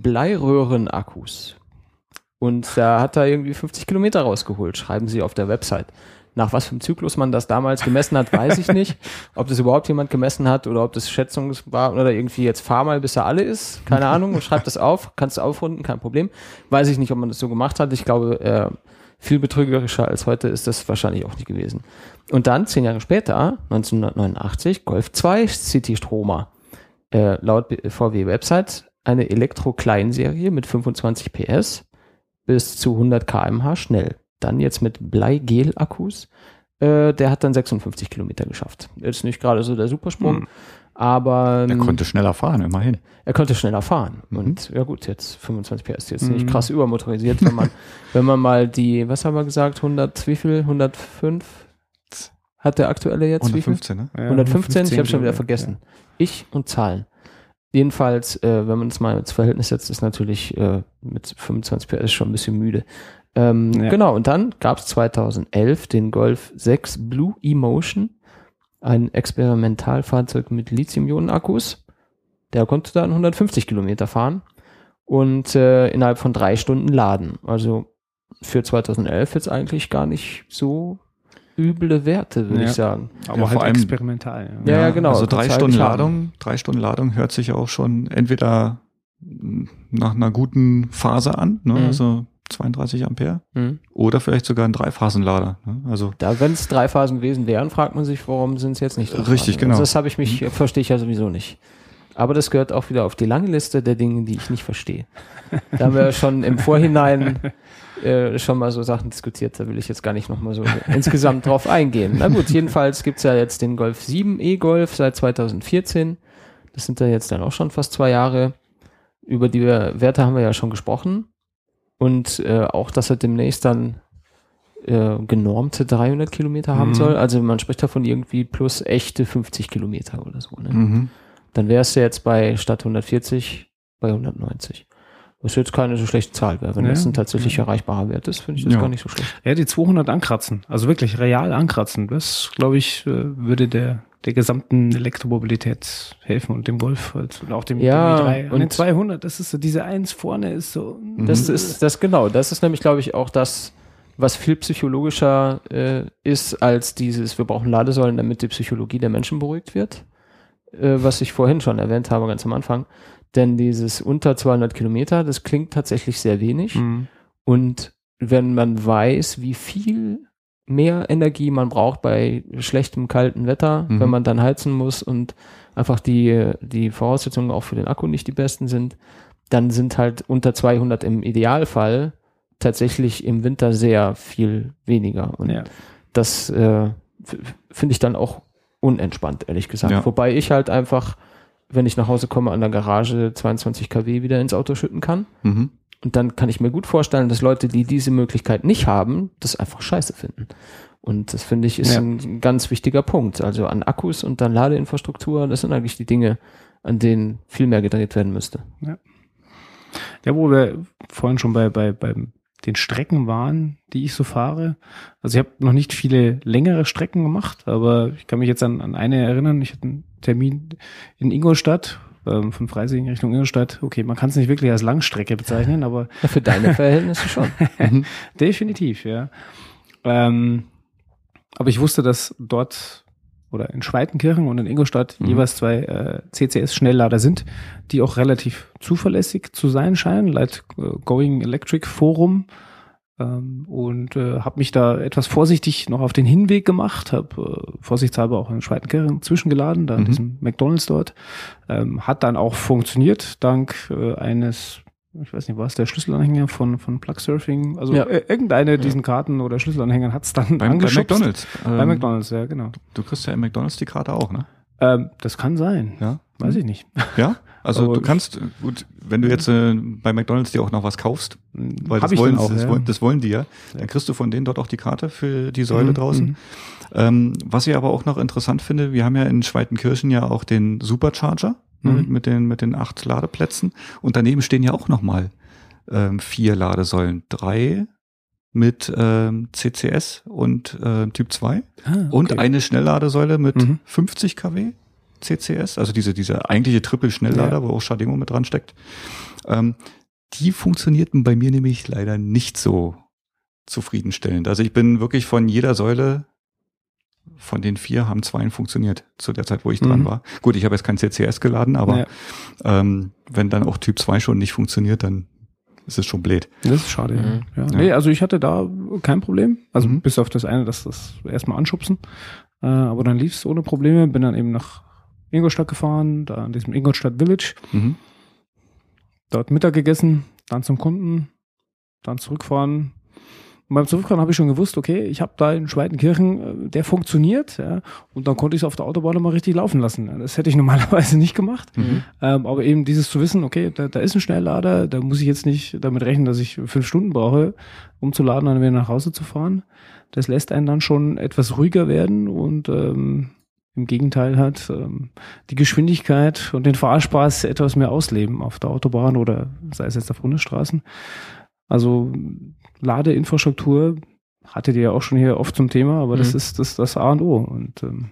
Bleiröhren-Akkus. Und da hat er irgendwie fünfzig Kilometer rausgeholt, schreiben sie auf der Website. Nach was für einem Zyklus man das damals gemessen hat, weiß ich nicht. Ob das überhaupt jemand gemessen hat oder ob das Schätzung war oder irgendwie jetzt fahr mal, bis er alle ist. Keine Ahnung, schreib das auf, kannst du aufrunden, kein Problem. Weiß ich nicht, ob man das so gemacht hat. Ich glaube, äh, viel betrügerischer als heute ist das wahrscheinlich auch nicht gewesen. Und dann, zehn Jahre später, neunzehnhundertneunundachtzig, Golf zwei City-Stromer. Äh, laut V W-Website eine Elektro-Kleinserie mit fünfundzwanzig P S bis zu hundert Kilometer pro Stunde schnell. Dann jetzt mit Bleigel-Akkus. Äh, der hat dann sechsundfünfzig Kilometer geschafft. Ist nicht gerade so der Supersprung, hm. aber... Er konnte schneller fahren, immerhin. Er konnte schneller fahren. Mhm. Und ja gut, jetzt fünfundzwanzig P S, jetzt mhm. nicht krass übermotorisiert, wenn man, wenn man mal die, was haben wir gesagt, hundert, wie viel? hundertfünf? Hat der aktuelle jetzt hundertfünfzehn, wie viel? Ne? Ja, hundertfünfzehn, ich habe schon wieder vergessen. Ja. Ich und Zahlen. Jedenfalls, äh, wenn man das mal ins Verhältnis setzt, ist natürlich äh, mit fünfundzwanzig P S schon ein bisschen müde. Ähm, ja. Genau, und dann gab es zweitausendelf den Golf sechs Blue Emotion, ein Experimentalfahrzeug mit Lithium-Ionen-Akkus. Der konnte dann hundertfünfzig Kilometer fahren und äh, innerhalb von drei Stunden laden. Also für zweitausendelf jetzt eigentlich gar nicht so üble Werte, würde ja. ich sagen. Aber ja, halt vor allem, experimental. Ja, ja, ja genau. Also drei Stunden halt Ladung, drei Stunden Ladung hört sich auch schon entweder nach einer guten Phase an, ne? Mhm. Also zweiunddreißig Ampere mhm. oder vielleicht sogar ein Dreiphasenlader. Ne? Also da, wenn es drei Phasen gewesen wären, fragt man sich, warum sind es jetzt nicht drei Richtig, Phasen? genau. Also das habe ich mich, mhm. verstehe ich ja sowieso nicht. Aber das gehört auch wieder auf die lange Liste der Dinge, die ich nicht verstehe. Da haben wir schon im Vorhinein äh, schon mal so Sachen diskutiert, da will ich jetzt gar nicht nochmal so insgesamt drauf eingehen. Na gut, jedenfalls gibt's ja jetzt den Golf sieben E-Golf seit zweitausendvierzehn. Das sind ja jetzt dann auch schon fast zwei Jahre. Über die Werte haben wir ja schon gesprochen. Und äh, auch, dass er demnächst dann äh, genormte dreihundert Kilometer haben mhm. soll. Also man spricht davon irgendwie plus echte fünfzig Kilometer oder so. Ne? Mhm. Dann wärst du jetzt bei statt hundertvierzig bei hundertneunzig. Was jetzt keine so schlechte Zahl wäre. Wenn ja. das ein tatsächlich ja. erreichbarer Wert ist, finde ich das ja. gar nicht so schlecht. Ja, die zweihundert ankratzen. Also wirklich real ankratzen. Das, glaube ich, würde der der gesamten Elektromobilität helfen und dem Golf halt und auch dem, ja, dem i drei. Und an den zweihundert, das ist so, diese eins vorne ist so. Das ist das genau. Das ist nämlich, glaube ich, auch das, was viel psychologischer äh, ist als dieses, wir brauchen Ladesäulen, damit die Psychologie der Menschen beruhigt wird, äh, was ich vorhin schon erwähnt habe, ganz am Anfang. Denn dieses unter zweihundert Kilometer, das klingt tatsächlich sehr wenig. Mhm. Und wenn man weiß, wie viel mehr Energie man braucht bei schlechtem, kalten Wetter, mhm. wenn man dann heizen muss und einfach die, die Voraussetzungen auch für den Akku nicht die besten sind, dann sind halt unter zweihundert im Idealfall tatsächlich im Winter sehr viel weniger. Und ja. das äh, f- finde ich dann auch unentspannt, ehrlich gesagt. Ja. Wobei ich halt einfach, wenn ich nach Hause komme, an der Garage zweiundzwanzig Kilowatt wieder ins Auto schütten kann. Mhm. Und dann kann ich mir gut vorstellen, dass Leute, die diese Möglichkeit nicht haben, das einfach scheiße finden. Und das finde ich ist ja. ein ganz wichtiger Punkt. Also an Akkus und dann Ladeinfrastruktur, das sind eigentlich die Dinge, an denen viel mehr gedreht werden müsste. Ja, ja wo wir vorhin schon bei, bei, bei den Strecken waren, die ich so fahre. Also ich habe noch nicht viele längere Strecken gemacht, aber ich kann mich jetzt an, an eine erinnern. Ich hatte einen Termin in Ingolstadt, von Freising Richtung Ingolstadt. Okay, man kann es nicht wirklich als Langstrecke bezeichnen, aber ja, für deine Verhältnisse schon. Definitiv, ja. Ähm, aber ich wusste, dass dort oder in Schweitenkirchen und in Ingolstadt mhm. jeweils zwei äh, C C S-Schnelllader sind, die auch relativ zuverlässig zu sein scheinen, laut äh, Going Electric Forum. Ähm, und äh, habe mich da etwas vorsichtig noch auf den Hinweg gemacht, habe äh, vorsichtshalber auch in Schweitenkirchen zwischengeladen, da in mhm. diesem McDonald's dort. Ähm, hat dann auch funktioniert, dank äh, eines, ich weiß nicht, war es der Schlüsselanhänger von von Plugsurfing? Also ja. äh, irgendeine ja. diesen Karten oder Schlüsselanhängern hat es dann Beim, angeschubst. Bei McDonald's. Ähm, bei McDonald's, ja, genau. Du kriegst ja im McDonald's die Karte auch, ne? Ähm, das kann sein. Ja. Weiß ich nicht. Ja? Also aber du kannst, gut, wenn du jetzt äh, bei McDonald's dir auch noch was kaufst, weil das wollen, auch, das, ja. wollen, das wollen die ja, dann kriegst du von denen dort auch die Karte für die Säule mhm, draußen. Mhm. Ähm, was ich aber auch noch interessant finde, wir haben ja in Schweitenkirchen ja auch den Supercharger mhm. ne, mit den mit den acht Ladeplätzen und daneben stehen ja auch nochmal ähm, vier Ladesäulen. Drei mit ähm, C C S und äh, Typ zwei ah, okay. und eine Schnellladesäule mit mhm. fünfzig Kilowatt C C S, also diese diese eigentliche Triple-Schnelllader, ja. wo auch Shademo mit dran steckt. Ähm, die funktionierten bei mir nämlich leider nicht so zufriedenstellend. Also ich bin wirklich von jeder Säule, von den vier haben zwei funktioniert zu der Zeit, wo ich dran Mhm. war. Gut, ich habe jetzt kein C C S geladen, aber Ja. ähm, wenn dann auch Typ zwei schon nicht funktioniert, dann ist es schon blöd. Das ist schade. Mhm. Ja. Nee, also ich hatte da kein Problem. Also Mhm. bis auf das eine, dass das erstmal anschubsen. Äh, aber dann lief es ohne Probleme. Bin dann eben nach Ingolstadt gefahren, da an diesem Ingolstadt Village. Mhm. Dort Mittag gegessen, dann zum Kunden, dann zurückfahren. Und beim Zurückfahren habe ich schon gewusst, okay, ich habe da in Schweitenkirchen, äh, der funktioniert. Ja, und dann konnte ich es auf der Autobahn mal richtig laufen lassen. Das hätte ich normalerweise nicht gemacht. Mhm. Ähm, aber eben dieses zu wissen, okay, da, da ist ein Schnelllader, da muss ich jetzt nicht damit rechnen, dass ich fünf Stunden brauche, um zu laden und dann wieder nach Hause zu fahren. Das lässt einen dann schon etwas ruhiger werden und ähm, im Gegenteil hat ähm, die Geschwindigkeit und den Fahrspaß etwas mehr ausleben auf der Autobahn oder sei es jetzt auf Bundesstraßen. Also Ladeinfrastruktur hattet ihr ja auch schon hier oft zum Thema, aber das Mhm. ist das, das A und O und ähm,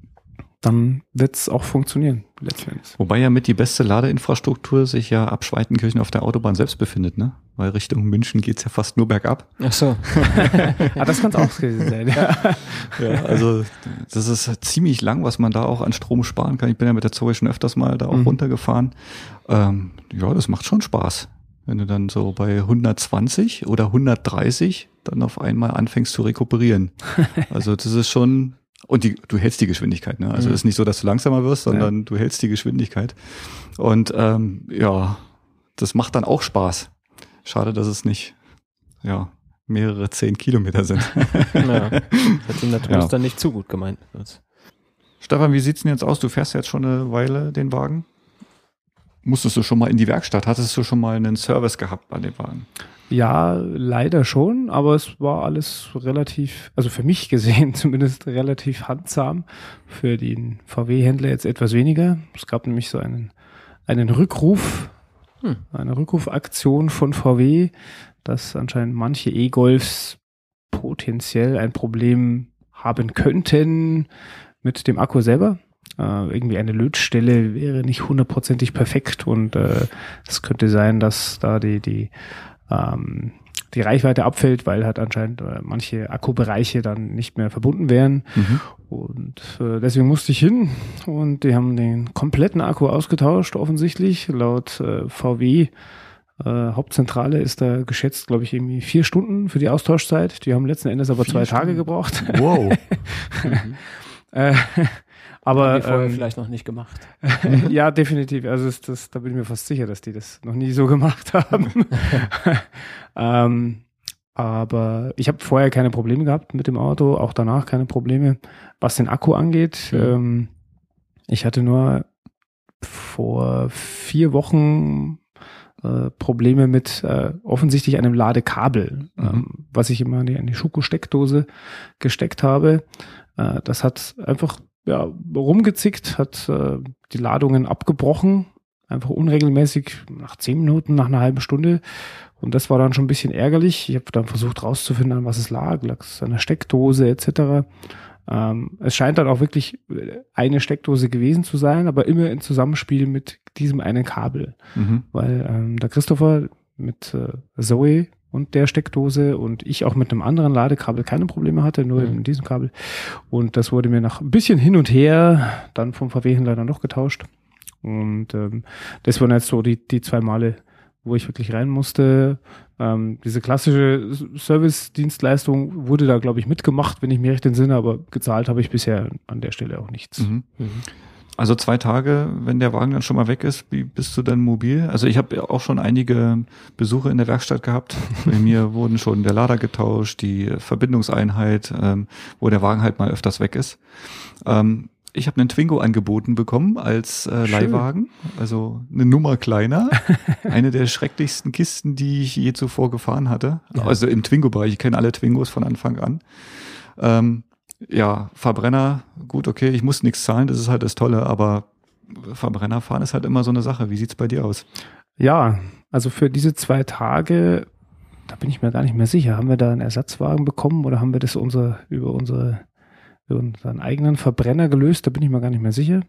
dann wird es auch funktionieren letzten Endes. Wobei ja mit die beste Ladeinfrastruktur sich ja ab Schweitenkirchen auf der Autobahn selbst befindet, ne? Weil Richtung München geht's ja fast nur bergab. Ach so. Ah, das kann es auch gewesen sein. Ja. Ja, also das ist ziemlich lang, was man da auch an Strom sparen kann. Ich bin ja mit der Zoe schon öfters mal da auch Mhm. runtergefahren. Ähm, ja, das macht schon Spaß. Wenn du dann so bei hundertzwanzig oder hundertdreißig dann auf einmal anfängst zu rekuperieren. Also das ist schon, und die, du hältst die Geschwindigkeit, ne? Also Mhm. ist nicht so, dass du langsamer wirst, sondern Ja. du hältst die Geschwindigkeit. Und ähm, ja, das macht dann auch Spaß. Schade, dass es nicht, ja, mehrere zehn Kilometer sind. Ja. Das hat in der Ja. Toast dann nicht zu gut gemeint. Stefan, wie sieht's denn jetzt aus? Du fährst jetzt schon eine Weile den Wagen. Musstest du schon mal in die Werkstatt? Hattest du schon mal einen Service gehabt an dem Wagen? Ja, leider schon, aber es war alles relativ, also für mich gesehen zumindest relativ handsam. Für den V W-Händler jetzt etwas weniger. Es gab nämlich so einen, einen Rückruf, Hm. eine Rückrufaktion von V W, dass anscheinend manche E-Golfs potenziell ein Problem haben könnten mit dem Akku selber. Äh, irgendwie eine Lötstelle wäre nicht hundertprozentig perfekt und äh, es könnte sein, dass da die, die ähm, die Reichweite abfällt, weil halt anscheinend äh, manche Akkubereiche dann nicht mehr verbunden wären. Mhm. Und äh, deswegen musste ich hin und die haben den kompletten Akku ausgetauscht, offensichtlich. Laut äh, V W äh, Hauptzentrale ist da geschätzt, glaube ich, irgendwie vier Stunden für die Austauschzeit. Die haben letzten Endes aber Vier zwei Stunden? Tage gebraucht. Wow. äh, aber Die vorher ähm, vielleicht noch nicht gemacht. ja, definitiv. Also ist das, da bin ich mir fast sicher, dass die das noch nie so gemacht haben. ähm, aber ich habe vorher keine Probleme gehabt mit dem Auto, auch danach keine Probleme, was den Akku angeht. Mhm. Ähm, ich hatte nur vor vier Wochen äh, Probleme mit äh, offensichtlich einem Ladekabel, Mhm. ähm, was ich immer in die, in die Schuko-Steckdose gesteckt habe. Äh, das hat einfach ja, rumgezickt, hat äh, die Ladungen abgebrochen, einfach unregelmäßig nach zehn Minuten, nach einer halben Stunde. Und das war dann schon ein bisschen ärgerlich. Ich habe dann versucht rauszufinden, an was es lag. Lag es an der Steckdose et cetera. Ähm, es scheint dann auch wirklich eine Steckdose gewesen zu sein, aber immer im Zusammenspiel mit diesem einen Kabel. Mhm. Weil ähm, der Christopher mit äh, Zoe und der Steckdose und ich auch mit einem anderen Ladekabel keine Probleme hatte, nur Mhm. in diesem Kabel. Und das wurde mir nach ein bisschen hin und her dann vom V W-Händler dann noch getauscht. Und ähm, das waren jetzt so die, die zwei Male, wo ich wirklich rein musste. Ähm, diese klassische Service-Dienstleistung wurde da, glaube ich, mitgemacht, wenn ich mich recht entsinne, aber gezahlt habe ich bisher an der Stelle auch nichts. Mhm. Mhm. Also zwei Tage, wenn der Wagen dann schon mal weg ist, wie bist du dann mobil? Also ich habe auch schon einige Besuche in der Werkstatt gehabt. Bei mir wurden schon der Lader getauscht, die Verbindungseinheit, ähm, wo der Wagen halt mal öfters weg ist. Ähm, ich habe einen Twingo angeboten bekommen als äh, Schön. Leihwagen, also eine Nummer kleiner. Eine der schrecklichsten Kisten, die ich je zuvor gefahren hatte. Ja. Also im Twingo-Bereich. Ich kenne alle Twingos von Anfang an. Ähm, ja, Verbrenner, gut, okay, ich muss nichts zahlen, das ist halt das Tolle, aber Verbrenner fahren ist halt immer so eine Sache. Wie sieht's bei dir aus? Ja, also für diese zwei Tage, da bin ich mir gar nicht mehr sicher, haben wir da einen Ersatzwagen bekommen oder haben wir das unser, über unsere, über unseren eigenen Verbrenner gelöst? Da bin ich mir gar nicht mehr sicher.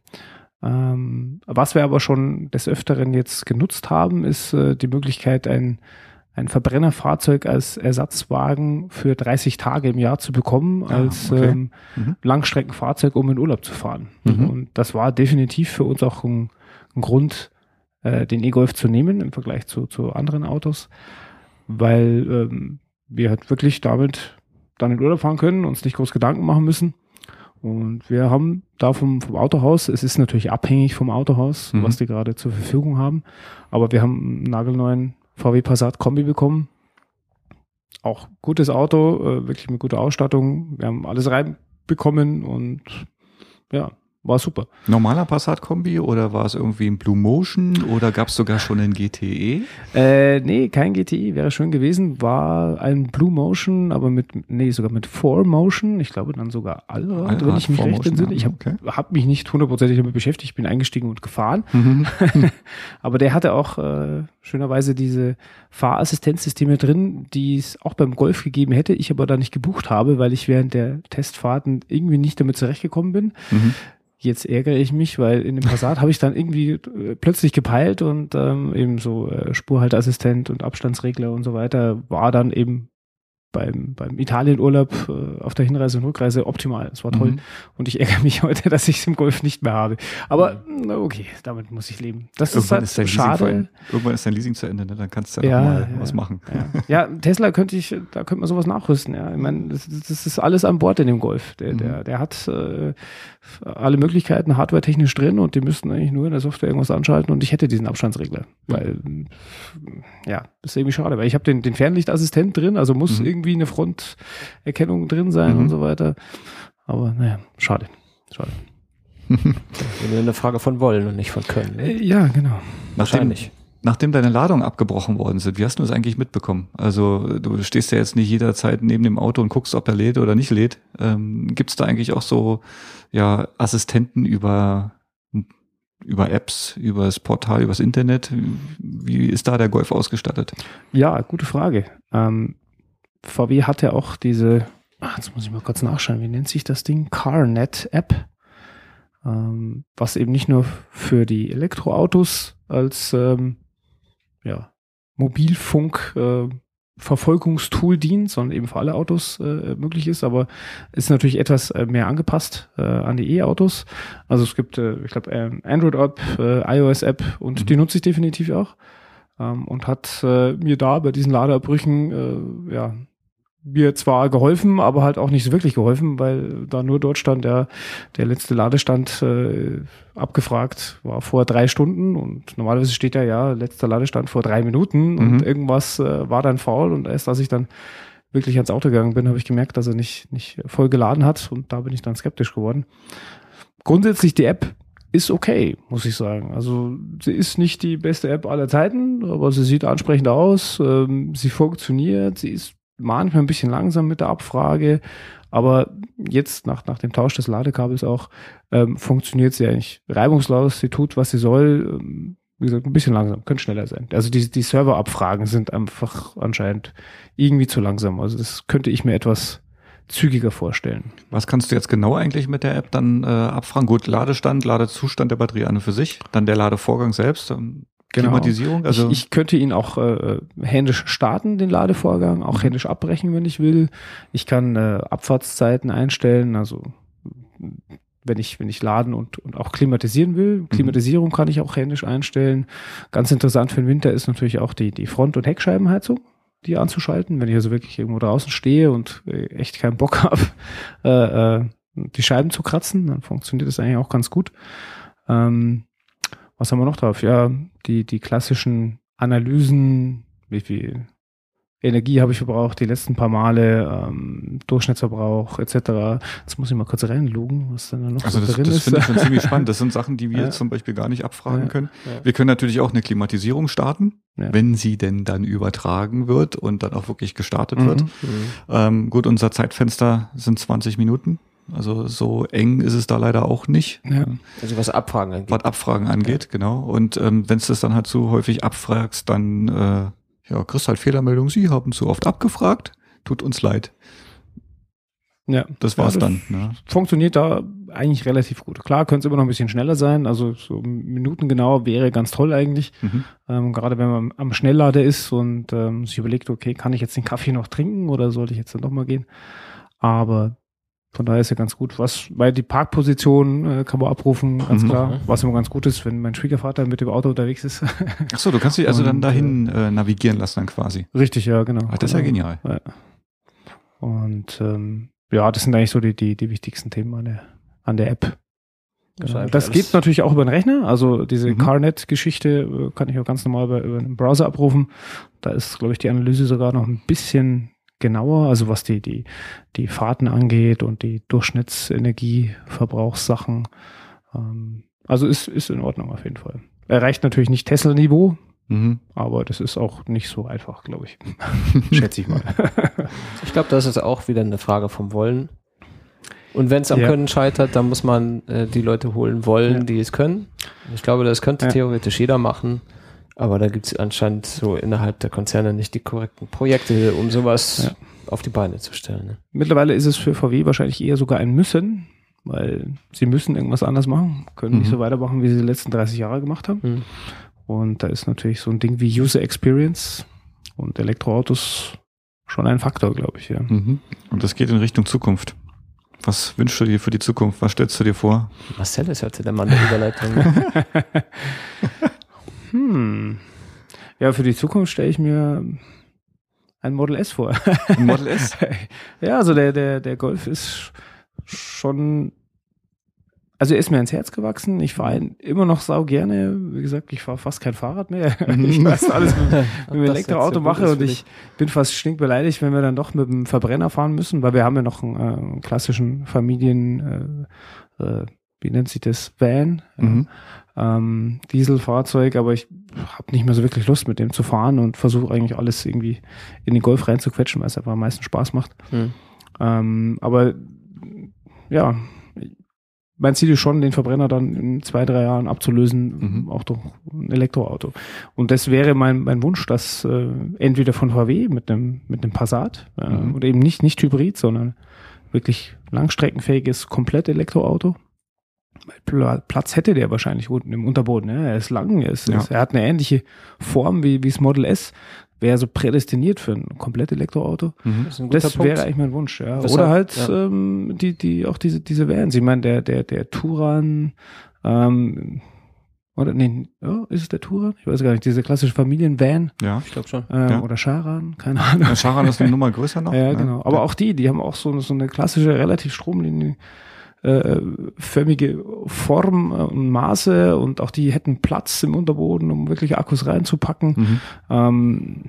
Ähm, was wir aber schon des Öfteren jetzt genutzt haben, ist äh, die Möglichkeit, ein ein Verbrennerfahrzeug als Ersatzwagen für dreißig Tage im Jahr zu bekommen, Ah, als okay. ähm, Mhm. Langstreckenfahrzeug, um in Urlaub zu fahren. Mhm. Und das war definitiv für uns auch ein, ein Grund, äh, den E-Golf zu nehmen im Vergleich zu, zu anderen Autos, weil ähm, wir halt wirklich damit dann in Urlaub fahren können, uns nicht groß Gedanken machen müssen. Und wir haben da vom, vom Autohaus, es ist natürlich abhängig vom Autohaus, Mhm. was die gerade zur Verfügung haben, aber wir haben einen nagelneuen V W Passat Kombi bekommen. Auch gutes Auto, äh, wirklich mit guter Ausstattung. Wir haben alles reinbekommen und ja, war super. Normaler Passat-Kombi oder war es irgendwie ein Blue Motion oder gab es sogar schon einen G T E? Äh, nee, kein G T I, wäre schön gewesen. War ein Blue Motion, aber mit, nee, sogar mit four Motion. Ich glaube dann sogar Allrad, Allrad, wenn ich mich four recht Motion, entsinne. ja, Ich habe okay. hab mich nicht hundertprozentig damit beschäftigt, ich bin eingestiegen und gefahren. Mhm. Aber der hatte auch äh, schönerweise diese Fahrassistenzsysteme drin, die es auch beim Golf gegeben hätte, ich aber da nicht gebucht habe, weil ich während der Testfahrten irgendwie nicht damit zurechtgekommen bin. Mhm. Jetzt ärgere ich mich, weil in dem Passat habe ich dann irgendwie äh, plötzlich gepeilt und ähm, eben so äh, Spurhalteassistent und Abstandsregler und so weiter war dann eben beim, beim Italienurlaub äh, auf der Hinreise und Rückreise optimal. Es war toll. Mhm. Und ich ärgere mich heute, dass ich es im Golf nicht mehr habe. Aber na, okay, damit muss ich leben. Das ist Irgendwann halt ist, dein Leasing schade. vor- irgendwann ist dein Leasing zu Ende, ne? Dann kannst du ja, Ja, noch mal ja, was machen. Ja. ja, Tesla könnte ich, da könnte man sowas nachrüsten. Ja, ich meine, das, das ist alles an Bord in dem Golf. Der, Mhm. der, der hat äh, alle Möglichkeiten hardware-technisch drin und die müssten eigentlich nur in der Software irgendwas anschalten und ich hätte diesen Abstandsregler. Weil, ja, das ist irgendwie schade, weil ich habe den, den Fernlichtassistent drin, also muss Mhm. irgendwie eine Fronterkennung drin sein Mhm. und so weiter. Aber naja, schade. Schade. Nur eine Frage von Wollen und nicht von Können. Ne? Äh, ja, genau. Nachdem, Wahrscheinlich. nachdem deine Ladungen abgebrochen worden sind, wie hast du das eigentlich mitbekommen? Also du stehst ja jetzt nicht jederzeit neben dem Auto und guckst, ob er lädt oder nicht lädt. Ähm, Gibt es da eigentlich auch so ja, Assistenten über, über Apps, über das Portal, übers Internet? Wie ist da der Golf ausgestattet? Ja, gute Frage. Ähm, V W hat ja auch diese, ach, jetzt muss ich mal kurz nachschauen, wie nennt sich das Ding? CarNet-App, ähm, was eben nicht nur für die Elektroautos als ähm, ja, Mobilfunk äh, Verfolgungstool dient, sondern eben für alle Autos äh, möglich ist, aber ist natürlich etwas äh, mehr angepasst äh, an die E-Autos. Also es gibt, äh, ich glaube, äh, Android-App, äh, iOS-App und Mhm. die nutze ich definitiv auch. Ähm, und hat äh, mir da bei diesen Ladeabbrüchen äh, ja mir zwar geholfen, aber halt auch nicht so wirklich geholfen, weil da nur dort stand, der, der letzte Ladestand äh, abgefragt war vor drei Stunden und normalerweise steht ja, ja, letzter Ladestand vor drei Minuten und Mhm. irgendwas äh, war dann faul und erst als ich dann wirklich ans Auto gegangen bin, habe ich gemerkt, dass er nicht, nicht voll geladen hat und da bin ich dann skeptisch geworden. Grundsätzlich die App ist okay, muss ich sagen. Also sie ist nicht die beste App aller Zeiten, aber sie sieht ansprechend aus, ähm, sie funktioniert, sie ist manchmal ein bisschen langsam mit der Abfrage, aber jetzt nach, nach dem Tausch des Ladekabels auch ähm, funktioniert sie eigentlich reibungslos, sie tut, was sie soll, ähm, wie gesagt, ein bisschen langsam, könnte schneller sein. Also die, die Serverabfragen sind einfach anscheinend irgendwie zu langsam, also das könnte ich mir etwas zügiger vorstellen. Was kannst du jetzt genau eigentlich mit der App dann äh, abfragen? Gut, Ladestand, Ladezustand der Batterie an und für sich, dann der Ladevorgang selbst, ähm, Genau. Klimatisierung. Also ich, ich könnte ihn auch äh, händisch starten, den Ladevorgang, auch Mhm. händisch abbrechen, wenn ich will. Ich kann äh, Abfahrtszeiten einstellen, also wenn ich, wenn ich laden und, und auch klimatisieren will. Klimatisierung kann ich auch händisch einstellen. Ganz interessant für den Winter ist natürlich auch die, die Front- und Heckscheibenheizung, die anzuschalten. Wenn ich also wirklich irgendwo draußen stehe und äh, echt keinen Bock habe, äh, äh, die Scheiben zu kratzen, dann funktioniert das eigentlich auch ganz gut. Ähm, Was haben wir noch drauf? Ja, die, die klassischen Analysen, wie viel Energie habe ich verbraucht, die letzten paar Male, ähm, Durchschnittsverbrauch et cetera. Jetzt muss ich mal kurz reinloggen, was dann da noch Also so das, drin das ist. finde ich schon ziemlich spannend. Das sind Sachen, die wir Ja. jetzt zum Beispiel gar nicht abfragen Ja. können. Ja. Wir können natürlich auch eine Klimatisierung starten, Ja. wenn sie denn dann übertragen wird und dann auch wirklich gestartet Mhm. wird. Mhm. Ähm, gut, unser Zeitfenster sind zwanzig Minuten. Also so eng ist es da leider auch nicht, Ja. Also was Abfragen angeht. was Abfragen angeht, genau. Und ähm, wenn du das dann halt zu häufig abfragst, dann äh, ja, kriegst halt Fehlermeldung, Sie haben zu oft abgefragt, tut uns leid. Ja. Das war's ja, das dann. Ne? Funktioniert da eigentlich relativ gut. Klar, könnte es immer noch ein bisschen schneller sein. Also so minutengenau wäre ganz toll eigentlich. Mhm. Ähm, gerade wenn man am Schnelllader ist und ähm, sich überlegt, okay, kann ich jetzt den Kaffee noch trinken oder sollte ich jetzt dann doch mal gehen? Aber von daher ist ja ganz gut. Was, weil die Parkposition äh, kann man abrufen, ganz Mhm. klar. Was immer ganz gut ist, wenn mein Schwiegervater mit dem Auto unterwegs ist. Ach so, du kannst dich also Und, dann dahin äh, navigieren lassen dann quasi. Richtig, ja, genau. Ah, das ist ja genial. Ja. Und ähm, ja, das sind eigentlich so die, die, die wichtigsten Themen an der, an der App. Das ist Genau. eigentlich Das alles- geht natürlich auch über den Rechner. Also diese Mhm. CarNet-Geschichte äh, kann ich auch ganz normal über, über den Browser abrufen. Da ist, glaube ich, die Analyse sogar noch ein bisschen genauer, also was die, die, die Fahrten angeht und die Durchschnittsenergieverbrauchssachen. Ähm, also ist, ist in Ordnung auf jeden Fall. Erreicht natürlich nicht Tesla-Niveau, Mhm. aber das ist auch nicht so einfach, glaube ich. Schätze ich mal. Ich glaube, das ist auch wieder eine Frage vom Wollen. Und wenn es am Ja. Können scheitert, dann muss man äh, die Leute holen wollen, Ja. die es können. Ich glaube, das könnte Ja. theoretisch jeder machen. Aber da gibt es anscheinend so innerhalb der Konzerne nicht die korrekten Projekte, um sowas Ja. auf die Beine zu stellen. Ne? Mittlerweile ist es für V W wahrscheinlich eher sogar ein Müssen, weil sie müssen irgendwas anders machen, können nicht Mhm. so weitermachen, wie sie die letzten dreißig Jahre gemacht haben. Hm. Und da ist natürlich so ein Ding wie User Experience und Elektroautos schon ein Faktor, glaube ich. Ja. Mhm. Und das geht in Richtung Zukunft. Was wünschst du dir für die Zukunft? Was stellst du dir vor? Marcel ist heute der Mann der Überleitung. Ne? Hm. Ja, für die Zukunft stelle ich mir ein Model S vor. Ein Model S? Ja, also der, der, der Golf ist schon, also er ist mir ans Herz gewachsen. Ich fahre ihn immer noch sau gerne. Wie gesagt, ich fahre fast kein Fahrrad mehr. Ich weiß alles mit, mit dem das jetzt Elektroauto so gut mache ist und für ich bin fast stinkbeleidigt, wenn wir dann doch mit dem Verbrenner fahren müssen, weil wir haben ja noch einen, äh, einen klassischen Familien, äh, äh, wie nennt sich das, Van, Mhm. ähm, Dieselfahrzeug, aber ich habe nicht mehr so wirklich Lust, mit dem zu fahren und versuche eigentlich alles irgendwie in den Golf reinzuquetschen, weil es einfach am meisten Spaß macht. Hm. Ähm, aber ja, mein Ziel ist schon, den Verbrenner dann in zwei, drei Jahren abzulösen, Mhm. auch durch ein Elektroauto. Und das wäre mein, mein Wunsch, dass äh, entweder von V W mit einem mit einem Passat äh, Mhm. oder eben nicht nicht Hybrid, sondern wirklich langstreckenfähiges komplett Elektroauto. Pla- Platz hätte der wahrscheinlich unten im Unterboden. Ne? Er ist lang, er, ist, Ja. er hat eine ähnliche Form wie wie das Model S. Wäre so prädestiniert für ein komplett Elektroauto. Mhm. Das ist ein guter Das Punkt. wäre eigentlich mein Wunsch, ja. Weshalb? Oder halt Ja. ähm, die, die, auch diese, diese Vans. Ich meine, der, der, der Touran, ähm, oder nee, ja, ist es der Touran? Ich weiß gar nicht, diese klassische Familienvan Ja. Ich glaube schon. ähm, Ja. oder Charan, keine Ahnung. Der Charan ist eine Nummer größer noch. Ja, ne? genau. Aber auch die, die haben auch so, so eine klassische, relativ stromlinie äh, förmige Form äh, und Maße und auch die hätten Platz im Unterboden, um wirklich Akkus reinzupacken. Mhm. Ähm,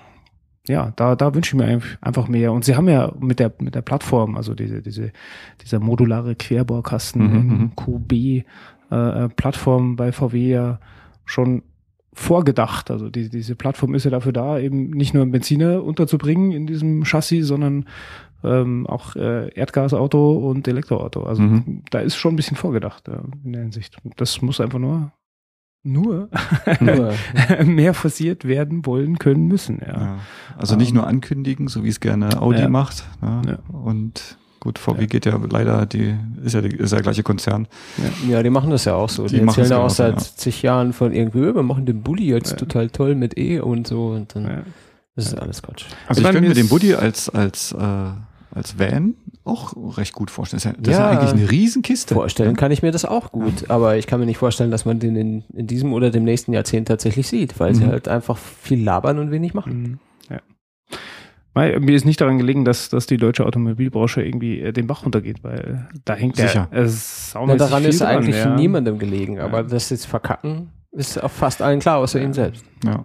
ja, da, da wünsche ich mir einf- einfach mehr. Und sie haben ja mit der, mit der Plattform, also diese, diese, dieser modulare Querbaukasten, Mhm, in Q B, äh, Plattform bei V W ja schon vorgedacht. Also die, diese Plattform ist ja dafür da, eben nicht nur einen Benziner unterzubringen in diesem Chassis, sondern ähm, auch äh, Erdgasauto und Elektroauto. Also Mhm. da ist schon ein bisschen vorgedacht ja, in der Hinsicht. Das muss einfach nur nur Nur, mehr forciert werden wollen können müssen. Ja. Ja. Also nicht Ähm, nur ankündigen, so wie es gerne Audi ja. macht. Ne? Ja. Und gut, V W Ja. geht ja leider, die ist ja, die, ist ja der gleiche Konzern. ja, die machen das ja auch so. Die Die, machen erzählen es ja auch genauso, seit ja. zig Jahren von irgendwie, wir machen den Bulli jetzt Ja. total toll mit E und so. Und dann Ja. das ist alles Quatsch. Also Ich ich, meine, könnte mir mir den ist- Buddy als, als, äh, als Van auch recht gut vorstellen. Das ist ja, das Ja. ist ja eigentlich eine Riesenkiste. Vorstellen kann ich mir das auch gut, aber ich kann mir nicht vorstellen, dass man den in, in diesem oder dem nächsten Jahrzehnt tatsächlich sieht, weil sie Mhm. halt einfach viel labern und wenig machen. Mhm. Ja. Weil, mir ist nicht daran gelegen, dass, dass die deutsche Automobilbranche irgendwie äh, den Bach runtergeht, weil da hängt Sicher. der äh, Na, saumäßig daran viel ist dran, eigentlich ja. niemandem gelegen, aber Ja. das jetzt verkacken ist auch fast allen klar, außer Ja. ihnen selbst. Ja.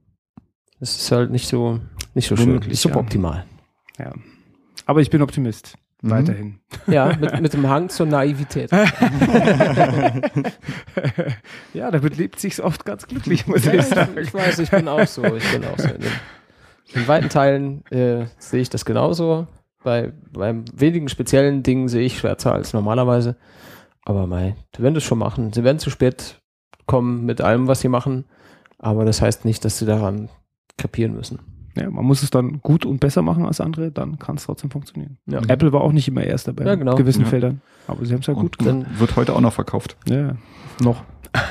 Das ist halt nicht so, nicht so Womöglich, schön, ja. suboptimal. Ja. Aber ich bin Optimist. Mhm. Weiterhin. Ja, mit, mit dem Hang zur Naivität. Ja, damit lebt sich's oft ganz glücklich, muss Ja, ich ich, sagen. ich weiß, ich bin auch so. Ich bin auch so. In, den, in weiten Teilen äh, sehe ich das genauso. Bei, bei wenigen speziellen Dingen sehe ich schwärzer als normalerweise. Aber mei, sie werden das schon machen. Sie werden zu spät kommen mit allem, was sie machen. Aber das heißt nicht, dass sie daran kapieren müssen. Ja, man muss es dann gut und besser machen als andere, dann kann es trotzdem funktionieren. Ja. Apple war auch nicht immer Erster bei Ja, genau. gewissen Ja. Feldern, aber sie haben es ja gut Und gemacht. wird heute auch noch verkauft. Ja, noch.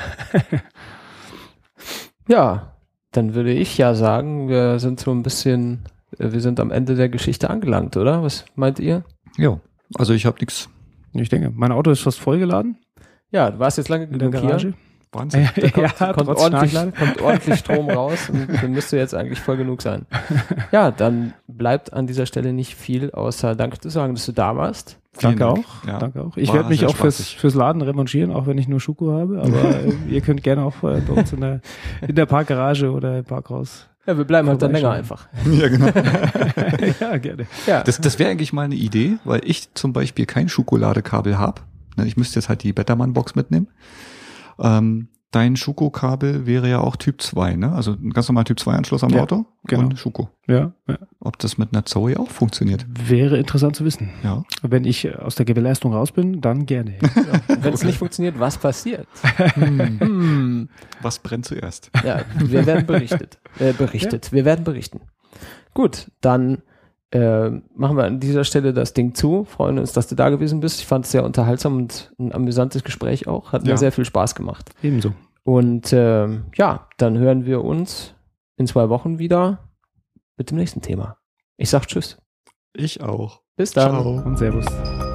Ja, dann würde ich ja sagen, wir sind so ein bisschen, äh, wir sind am Ende der Geschichte angelangt, oder? Was meint ihr? Ja, also ich habe nichts. Ich denke, mein Auto ist fast vollgeladen Ja, du warst jetzt lange in der genug hier. Garage. Wahnsinn. Da kommt, Ja, kommt, trotz ordentlich, Schnarchlade. kommt ordentlich Strom raus und dann müsste jetzt eigentlich voll genug sein. Ja, dann bleibt an dieser Stelle nicht viel, außer Danke zu sagen, dass du da warst. Vielen Danke Dank. auch. Ja. Danke auch. Ich War werde mich sehr auch fürs, spaßig. fürs Laden revanchieren, auch wenn ich nur Schuko habe. Aber äh, ihr könnt gerne auch äh, bei uns in der, in der Parkgarage oder im Parkhaus. Ja, wir bleiben halt dann länger Vorbeischauen. einfach. Ja, genau. Ja, gerne. Ja, Das, das wäre eigentlich mal eine Idee, weil ich zum Beispiel kein Schokoladekabel habe. Ich müsste jetzt halt die Bettermann-Box mitnehmen. Ähm, dein Schuko-Kabel wäre ja auch Typ zwei, ne? Also ein ganz normaler Typ zwei Anschluss am Ja, Auto genau. und Schuko. Ja, ja. Ob das mit einer Zoe auch funktioniert. Wäre interessant zu wissen. Ja. Wenn ich aus der Gewährleistung raus bin, dann gerne. wenn es nicht funktioniert, was passiert? Hm. Was brennt zuerst? Ja, wir werden berichtet. Äh, berichtet. Wir werden berichten. Gut, dann äh, machen wir an dieser Stelle das Ding zu. Freuen uns, dass du da gewesen bist. Ich fand es sehr unterhaltsam und ein amüsantes Gespräch auch. Hat mir Ja. sehr viel Spaß gemacht. Ebenso. Und ähm, ja, dann hören wir uns in zwei Wochen wieder mit dem nächsten Thema. Ich sag Tschüss. Ich auch. Bis dann. Ciao. Und Servus.